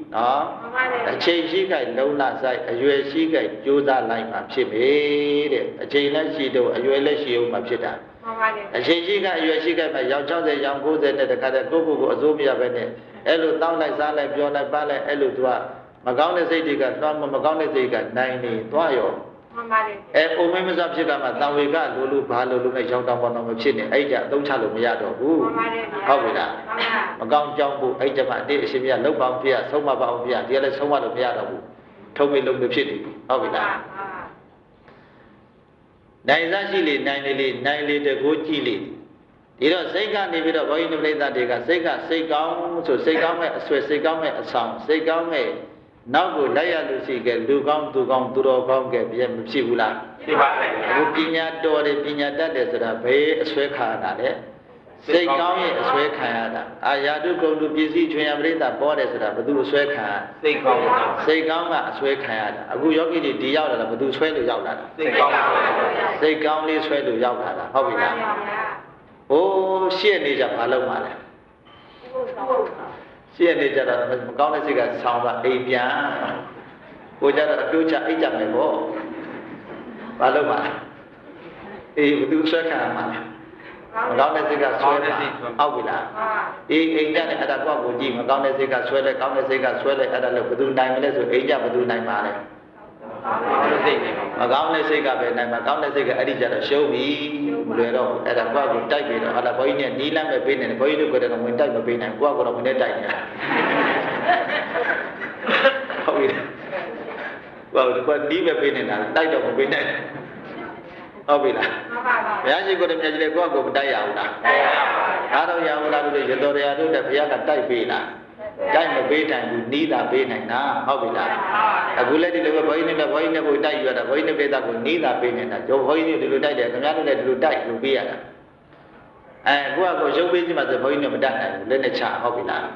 နော်အချိန်ရှိခိုင်လုံလဆိုင်အရွယ်ရှိခိုင်ကြိုးစားလိုက်မှဖြစ်ပေတဲ့အချိန်လက်ရှိတော့အရွယ်လက်ရှိအောင်မှဖြစ်တာအချိန်ရှိခိုင်အရွယ်ရှိခိုင်မှရောင်၆၀ရောင်၉၀နဲ့တခါတည်းကိုယ့်ကိုယ်ကိုအစိုးမရပဲနဲ့အဲ့လိုတောင်းလိုက်စားလိုက်ပြောလိုက်ပါလိုက်အဲ့လိုသူကမကောင်းတဲ့စိတ်တွေကလွှမ်းမကောင်းတဲ့စိတ်ကနိုင်နေသွားရောမှန်ပါတယ်အဲအိုမင်းမစဖြစ်ကမှတံဝေကလိုလိုဘာလိုလိုနဲ့ရောက်တော့ဘောတော့မဖြစ်နေအဲ့ကြအသုံးချလို့မရတော့ဘူးမှန်ပါတယ်ဟုတ်ပြီလားမကောင်းကြောင်းဖို့အဲ့ကြမှာအတိအရှင်မြတ်လောက်ပေါင်းပြဆုံးမပေါင်းပြဒီကလည်းဆုံးမလို့မရတော့ဘူးထုံးမိလုံးလို့ဖြစ်နေပြီဟုတ်ပြီလားနိုင်စားရှိလေနိုင်လေလေနိုင်လေတကိုးကြည့်လေဒီတော့စိတ်ကနေပြီးတော့ဘုန်းကြီးနုပရိသတ်တွေကစိတ်ကစိတ်ကောင်းဆိုစိတ်ကောင်းမဲ့အဆွဲစိတ်ကောင်းမဲ့အဆောင်စိတ်ကောင်းမဲ့နောက်ကိုလိုက်ရလို့ရှိခဲ့လူကောင်းသူကောင်းသူတော်ကောင်းကပြည့်မဖြစ်ဘူးလားဖြစ်ပါဘူးအခုပညာတော်တယ်ပညာတတ်တယ်ဆိုတာဘယ်အဆွဲခံရတာလဲစိတ်ကောင်းရဲ့အဆွဲခံရတာအာယာတုကုန်လူပစ္စည်းချွင်ရပရိသတ်ပေါ်တယ်ဆိုတာဘယ်သူအဆွဲခံရစိတ်ကောင်းစိတ်ကောင်းကအဆွဲခံရတာအခုယောဂီတွေဒီရောက်လာတာဘယ်သူဆွဲလို့ရောက်လာတာစိတ်ကောင်းစိတ်ကောင်းလေးဆွဲလို့ရောက်လာတာဟုတ်ပြီလားဟိုးရှေ့နေကြဘာလုပ်မှာလဲရှေ့နေကြတော့မကောင်းတဲ့စိတ်ကဆောင်းတာအိမ်ပြန်ကိုကြတော့အတိုးချအိတ်ကြမယ်ပေါ့ဘာလုပ်မှာလဲအေးဘသူဆွဲခံရမှာလဲမကောင်းတဲ့စိတ်ကဆွဲတာဟုတ်ပြီလားအေးအိမ်ကြနဲ့အဲ့ဒါကောက်ကိုကြည့်မကောင်းတဲ့စိတ်ကဆွဲတယ်ကောင်းတဲ့စိတ်ကဆွဲတယ်အဲ့ဒါလည်းဘသူနိုင်မလဲဆိုအိမ်ကြဘသူနိုင်မှာလဲမကောင်းတဲ့စိတ်ကပဲနိုင်မှာကောင်းတဲ့စိတ်ကအဲ့ဒီကြတော့ရှုံးပြီမလွယ်တော့အဲ့ဒါကောက်ကိုတိုက်ပြီးတော့ဟာလာဘုန်းကြီးနဲ့နီးလမ်းမဲ့ပေးနေတယ်ဘုန်းကြီးတို့ကတော့ဝင်တိုက်မပေးနိုင်ကိုကကတော့ဝင်နဲ့တိုက်နေတာဟုတ်ပြီဘာလို့ကနီးမဲ့ပေးနေတာတိုက်တော့မပေးနိုင်ဟုတ်ပြီလားမှန်ပါပါဘုရားရှိခိုးတဲ့မြတ်ကြီးလေကိုကကိုမတိုက်ရဘူးလားတိုက်ရပါဘူးဒါတော့ရအောင်လားလို့ရတော်ရတို့တဲ့ဘုရားကတိုက်ပေးလားတိုက်မပေးနိုင်ဘူးနီးတာပေးနိုင်တာဟုတ်ပြီလားအခုလည်းဒီလိုပဲဘုန်းကြီးနဲ့ဘုန်းကြီးနဲ့ကိုတိုက်ရတာဘုန်းကြီးနဲ့ပိဿကိုနီးတာပေးနေတာကျော်ဘုန်းကြီးတို့ဒီလိုတိုက်တယ်ခင်ဗျားတို့လည်းဒီလိုတိုက်လို့ပေးရတာအဲကိုကကိုရုပ်ပေးစီမှာဆိုဘုန်းကြီးနဲ့မတိုက်နိုင်ဘူးလက်နဲ့ချဟုတ်ပြီလား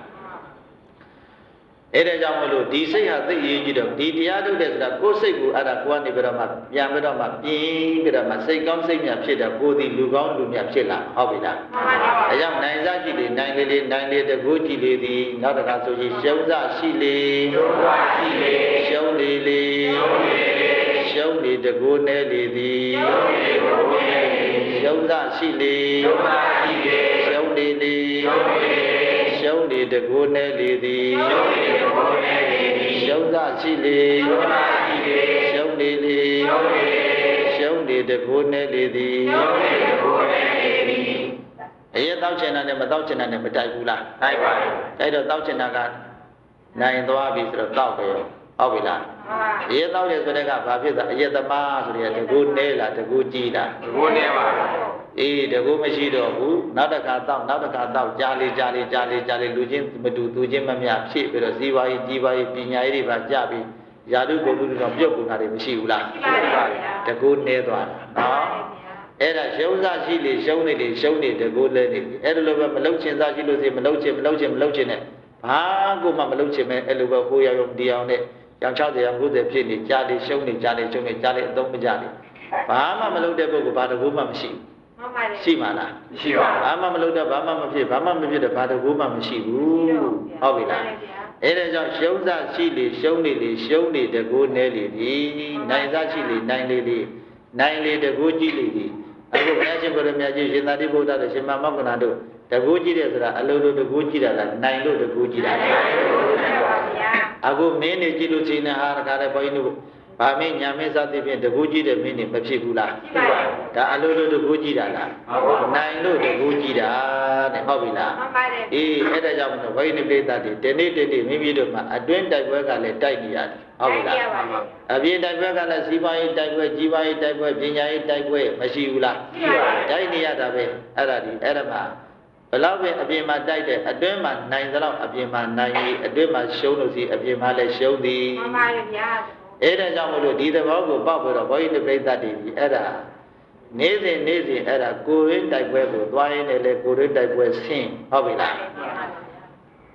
အဲ့ဒါကြောင့်မလို့ဒီစိတ်ဟာသိအရေးကြီးတော့ဒီတရားထုတ်တဲ့ဆိုတာကိုယ်စိတ်ကိုအဲ့ဒါကိုကနေပြီးတော့မှပြန်ပြီးတော့မှပြင်းပြီးတော့မှစိတ်ကောင်းစိတ်မြတ်ဖြစ်တဲ့ကိုယ်ဒီလူကောင်းလူမြတ်ဖြစ်လာဟုတ်ပြီလားမှန်ပါပါအဲကြောင့်နိုင်စားကြည့်လေနိုင်လေလေနိုင်လေတကူကြည့်လေဒီနောက်တစ်ခါဆိုရင်ရှုံးစားရှိလေရှုံးစားရှိလေရှုံးလေလေရှုံးလေလေရှုံးလေတကူနဲ့လေဒီရှုံးလေတကူနဲ့ရှုံးစားရှိလေရှုံးစားရှိလေရှုံးလေလေရှုံးလေရှုံးလေတကူနဲ့လေဒီရှုံးလေတကူနဲ့လေဒီရှုံးစားရှိလေရှုံးစားရှိလေရှုံးလေလေရှုံးလေရှုံးလေတကူနဲ့လေဒီရှုံးလေတကူနဲ့လေဒီအရင်တောက်ချင်တာနဲ့မတောက်ချင်တာနဲ့မတိုက်ဘူးလားတိုက်ပါဘူးအဲ့တော့တောက်ချင်တာကနိုင်သွားပြီဆိုတော့တောက်ပဲဟုတ်ပြီလားအရင်တောက်ရဆိုတဲ့ကဘာဖြစ်တာအရင်သမားဆိုတဲ့တကူနဲလားတကူကြီးလားတကူနဲပါအေးတကူမရှိတော့ဘူးနောက်တစ်ခါတောက်နောက်တစ်ခါတောက်ကြားလေးကြားလေးကြားလေးကြားလေးလူချင်းမတူသူချင်းမမျှဖြစ်ပြီးတော့ဇီဝရေးကြီးပါရေးပညာရေးတွေပါကြပြီးယာတုကိုလူတွေတော့ပြုတ်ကုန်တာတွေမရှိဘူးလားရှိပါဗျာတကူနဲသွားတာနော်အဲ့ဒါရှုံးစားရှိလေရှုံးနေလေရှုံးနေတကူလဲနေအဲ့လိုပဲမလုံချင်စားရှိလို့စီမလုံချင်မလုံချင်မလုံချင်နဲ့ဘာကိုမှမလုံချင်မဲ့အဲ့လိုပဲဟိုရရုံဒီအောင်နဲ့ရောင်၆၀ရောင်၉၀ဖြစ်နေကြားလေရှုံးနေကြားလေရှုံးနေကြားလေအသုံးမကြလေဘာမှမလုပ်တဲ့ပုဂ္ဂိုလ်ဘာတကူမှမရှိဘူးမှန်ပါတယ်ရှိပါလားရှိပါဘူးဘာမှမလုပ်တော့ဘာမှမဖြစ်ဘာမှမဖြစ်တော့ဘာတကူမှမရှိဘူးဟုတ်ပြီလားအဲ့ဒါကြောင့်ရှုံးစားရှိလေရှုံးနေလေရှုံးနေတကူနဲလေဒီနိုင်စားရှိလေနိုင်လေလေနိုင်လေတကူကြည့်လေဒီအခုဘုရားရှင်ကိုရမြတ်ကြီးရှင်သာတိဗုဒ္ဓတို့ရှင်မမောက္ခဏတို့တကူကြည့်တယ်ဆိုတာအလိုလိုတကူကြည့်တာလားနိုင်လို့တကူကြည့်တာလားအခုမင်းနေကြည့်လို့ချိန်နဲ့ဟာတခါတည်းဘုန်းကြီးတို့ဗာမင်းညာမင်းစသည်ဖြင့်တကူကြည့်တဲ့မင်းနေမဖြစ်ဘူးလားဖြစ်ပါဘူးဒါအလိုလိုတကူကြည့်တာလားဟုတ်ပါဘူးနိုင်လို့တကူကြည့်တာတဲ့ဟုတ်ပြီလားမှန်ပါတယ်အေးအဲ့ဒါကြောင့်မလို့ဘုန်းကြီးပိဋကတ်တွေတနေ့တနေ့မိမိတို့မှာအတွင်းတိုက်ပွဲကလည်းတိုက်နေရတယ်ဟုတ်ပြီလားအပြင်တိုက်ပွဲကလည်းစီးပွားရေးတိုက်ပွဲကြီးပွားရေးတိုက်ပွဲပညာရေးတိုက်ပွဲမရှိဘူးလားရှိပါဘူးတိုက်နေရတာပဲအဲ့ဒါဒီအဲ့ဒါမှာဘလောက်ပဲအပြင်မှာတိုက်တဲ့အတွင်းမှာနိုင်သလောက်အပြင်မှာနိုင်ပြီးအတွင်းမှာရှုံးလို့စီအပြင်မှာလည်းရှုံးသည်မှန်ပါတယ်ဗျာအဲ့ဒါကြောင့်မလို့ဒီသဘောကိုပေါက်ပြီးတော့ဘုန်းကြီးတို့ပြိဿတည်ပြီးအဲ့ဒါနေ့စဉ်နေ့စဉ်အဲ့ဒါကိုရင်းတိုက်ပွဲကိုသွားရင်းနဲ့လေကိုရင်းတိုက်ပွဲဆင်းဟုတ်ပြီလား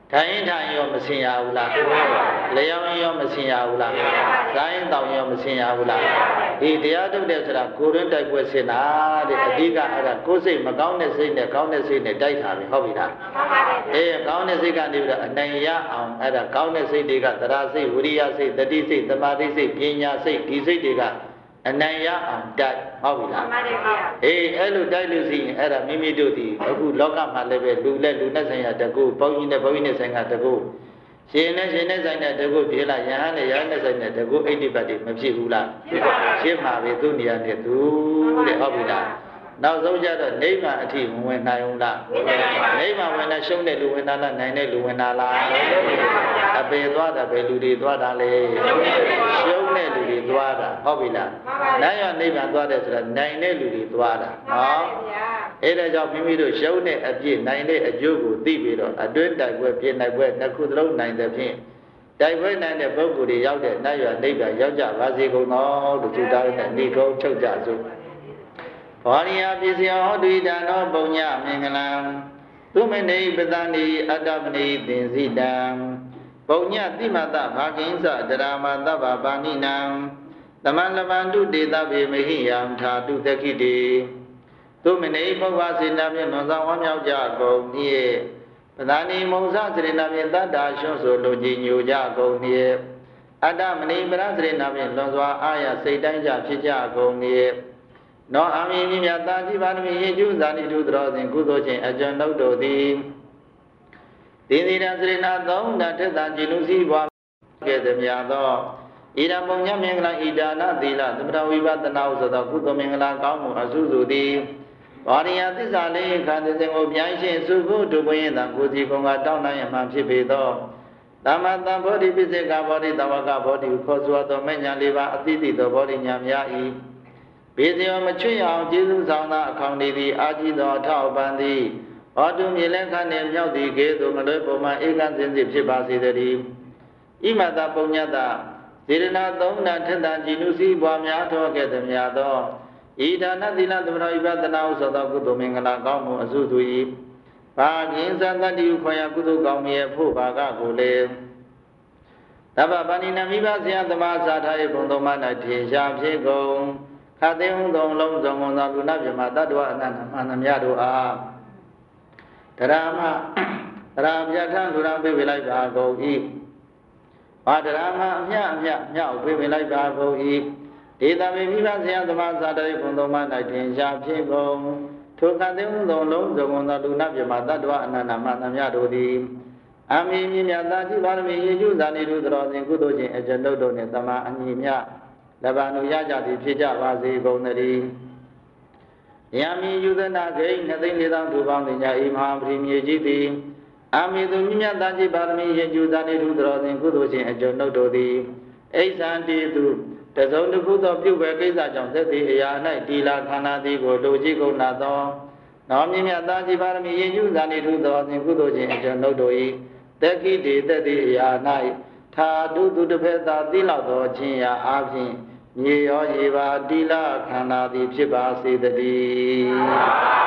ထိုင်ထိုင်ရောမစင်ရဘူးလားလျောင်းရောမစင်ရဘူးလားဇိုင်းတောင်ရောမစင်ရဘူးလားဒီတရားထုတ်တဲ့ဆိုတာကိုယ်တွင်းတိုက်ပွဲစင်တာတဲ့အဓိကအဲ့ဒါကိုယ်စိတ်မကောင်းတဲ့စိတ်နဲ့ကောင်းတဲ့စိတ်နဲ့တိုက်တာပဲဟုတ်ပြီလားအေးကောင်းတဲ့စိတ်ကနေပြီးတော့အနိုင်ရအောင်အဲ့ဒါကောင်းတဲ့စိတ်တွေကသရစိတ်ဝိရိယစိတ်တတိစိတ်သမာဓိစိတ်ပညာစိတ်ဒီစိတ်တွေကအနိုင်ရအောင်တိုက်ဟုတ်ပြီလားအေးအဲ့လိုတိုက်လို့ရှိရင်အဲ့ဒါမိမိတို့ဒီအခုလောကမှာလည်းပဲလူနဲ့လူနဲ့ဆိုင်ရာတကူဘုန်းကြီးနဲ့ဘုန်းကြီးနဲ့ဆိုင်ရာတကူရှင်နဲ့ရှင်နဲ့ဆိုင်တဲ့တကူပြေးလာယဟန်နဲ့ယဟန်နဲ့ဆိုင်တဲ့တကူအိဋ္ဌိပတ်တွေမဖြစ်ဘူးလားရှင်းပါပဲသူ့နေရာနဲ့သူတဲ့ဟုတ်ပြီလားနောက်ဆုံးကြတော့နိဗ္ဗာန်အထိဝင်နိုင်အောင်လားနိဗ္ဗာန်ဝင်တဲ့ရှုံးတဲ့လူဝင်တာလားနိုင်တဲ့လူဝင်တာလားအပေသွားတာပဲလူတွေသွားတာလေရှုံးတဲ့လူတွေသွားတာဟုတ်ပြီလားနိုင်ရနိဗ္ဗာန်သွားတယ်ဆိုတာနိုင်တဲ့လူတွေသွားတာနော်အဲ့ဒါကြောင့်မိမိတို့ရှုံးတဲ့အပြည့်နိုင်တဲ့အကျိုးကိုသိပြီးတော့အတွင်းတိုက်ပွဲပြင်းနိုင်ပွဲနှစ်ခုသလုံးနိုင်တဲ့ဖြင့်တိုက်ပွဲနိုင်တဲ့ပုဂ္ဂိုလ်တွေရောက်တဲ့နိုင်ရနိဗ္ဗာန်ရောက်ကြပါစေကုန်သောလို့သူသားနဲ့ဏိကုံးချုပ်ကြစို့ဘောရိယပိစယောဟောတုဣဒံသောပုံညမင်္ဂလံသုမနေပတန္တိအတ္တပနိသင်္စိတံပုံညတိမတဘာကိဉ္စဒရာမတဗ္ဗပါဏိနံသမန္လဗန္တုတေတဗေမဟိယံထာတုတခိတေသုမနေပုဗ္ဗစေနာဖြင့်လွန်ဆောင်ဝမ်းမြောက်ကြကုန်၏ပတန္တိမုံစစေနာဖြင့်တတ္တာရှွန်းဆိုလိုကြည်ညိုကြကုန်၏အတ္တမနိပရစေနာဖြင့်လွန်စွာအာရစိတ်တိုင်းကြဖြစ်ကြကုန်၏နောအမင်းမြတ်တာကြီးပါရမီယေကျုဇာတိတုတော်စဉ်ကုသိုလ်ချင်းအကျဉ်းတို့တို့သည်ဒီသီရစရိနာသုံးတထက်တာကျင်လူစည်းပွားကဲ့သို့များသောဣဒံပုံညမင်္ဂလာဣဒါနသီလသမထဝိပဿနာဟုဆိုသောကုသိုလ်မင်္ဂလာကောင်းမှုအစုစုသည်ဝါရိယသစ္စာလေးခန္ဓာစဉ်ကိုပြိုင်ရှင်းစုဖို့ဒုပယင်တံကိုစီကုံကတောင်းနိုင်ရမှဖြစ်ပေသောသမ္မာတံဘောဓိပိစေကဘောဓိတဝကဘောဓိခေါ်ဆိုသောမဉ္ဇဏ်လေးပါအတိတိသောဘောဓိညာများ၏ဘေဇယောမချွတ်အောင်ကျေးဇူးဆောင်သောအခေါင်သည်အာကြည့်သောအထောက်ပံ့သည်ဟောတုမြေလဲခန့်နှင့်မြောက်သည်ကဲ့သို့မလွဲပုံမှန်ဧကံစင်စစ်ဖြစ်ပါစေတည်းဣမတပုံညတစေရနာသုံးနာထက်တာကြည်နုစည်းပွားများထောကဲ့သို့များသောဣဒါနသီလသမထဝိပဿနာဟုဆိုသောကုသိုလ်မင်္ဂလာကောင်းမှုအစုစု၏ဘာကင်းစံတတ္တိဟုခေါ်ရာကုသိုလ်ကောင်းမြတ်ဖို့ဘာကကိုလည်းတဗ္ဗပါဏိနမိဘဆရာသမားစာထား၏ဘုံသုံးပါး၌ထေရှားဖြစ်ကုန်ခတ်သိဟုသောလုံးစုံကုန်သောလူနာပြမတတ္တဝအနန္တမှန်သမျှတို့အားတရမတရာပြထံလူရာပြေးပေးလိုက်ပါကုန်၏ဘာတရမအမြအမြမြောက်ပြေးပေးလိုက်ပါကုန်၏ဒေသမေမိဘဆရာသမားစာတည်းဘုံသုံးပါး၌တင်ရှားဖြစ်ကုန်ထိုခတ်သိဟုသောလုံးစုံကုန်သောလူနာပြမတတ္တဝအနန္တမှန်သမျှတို့သည်အမင်းမြတ်သာจิပါရမီယေကျုဇာနေတို့တော်စဉ်ကုသိုလ်ချင်းအကျဉ်းတို့နှင့်တမန်အညီမြလဘာနုရကြသည်ဖြစ်ကြပါစေကုန်သတည်းယံမီယူသနာဂိနှသိနေသောသူပေါင်းတင်ကြဤမဟာပရိမြေကြီးသည်အမေသူမြတ်သာจิပါရမီယေကျုဇာနေတို့တော်စဉ်ကုသိုလ်ချင်းအကျဉ်းတို့သည်အိသံတေသူတစုံတစ်ခုသောပြုပဲကိစ္စကြောင့်သက်သည်အရာ၌တီလာခန္ဓာသည်ကိုလိုကြည့်ကုန်နာသောနောမြတ်သာจิပါရမီယေကျုဇာနေတို့တော်စဉ်ကုသိုလ်ချင်းအကျဉ်းတို့၏တက်ခိတေသက်သည်အရာ၌ထာတုသူတစ်ဖက်သာသိလောက်သောခြင်းရာအပြင်မြေရောရေပါတိလခန္ဓာသည်ဖြစ်ပါစေတည်း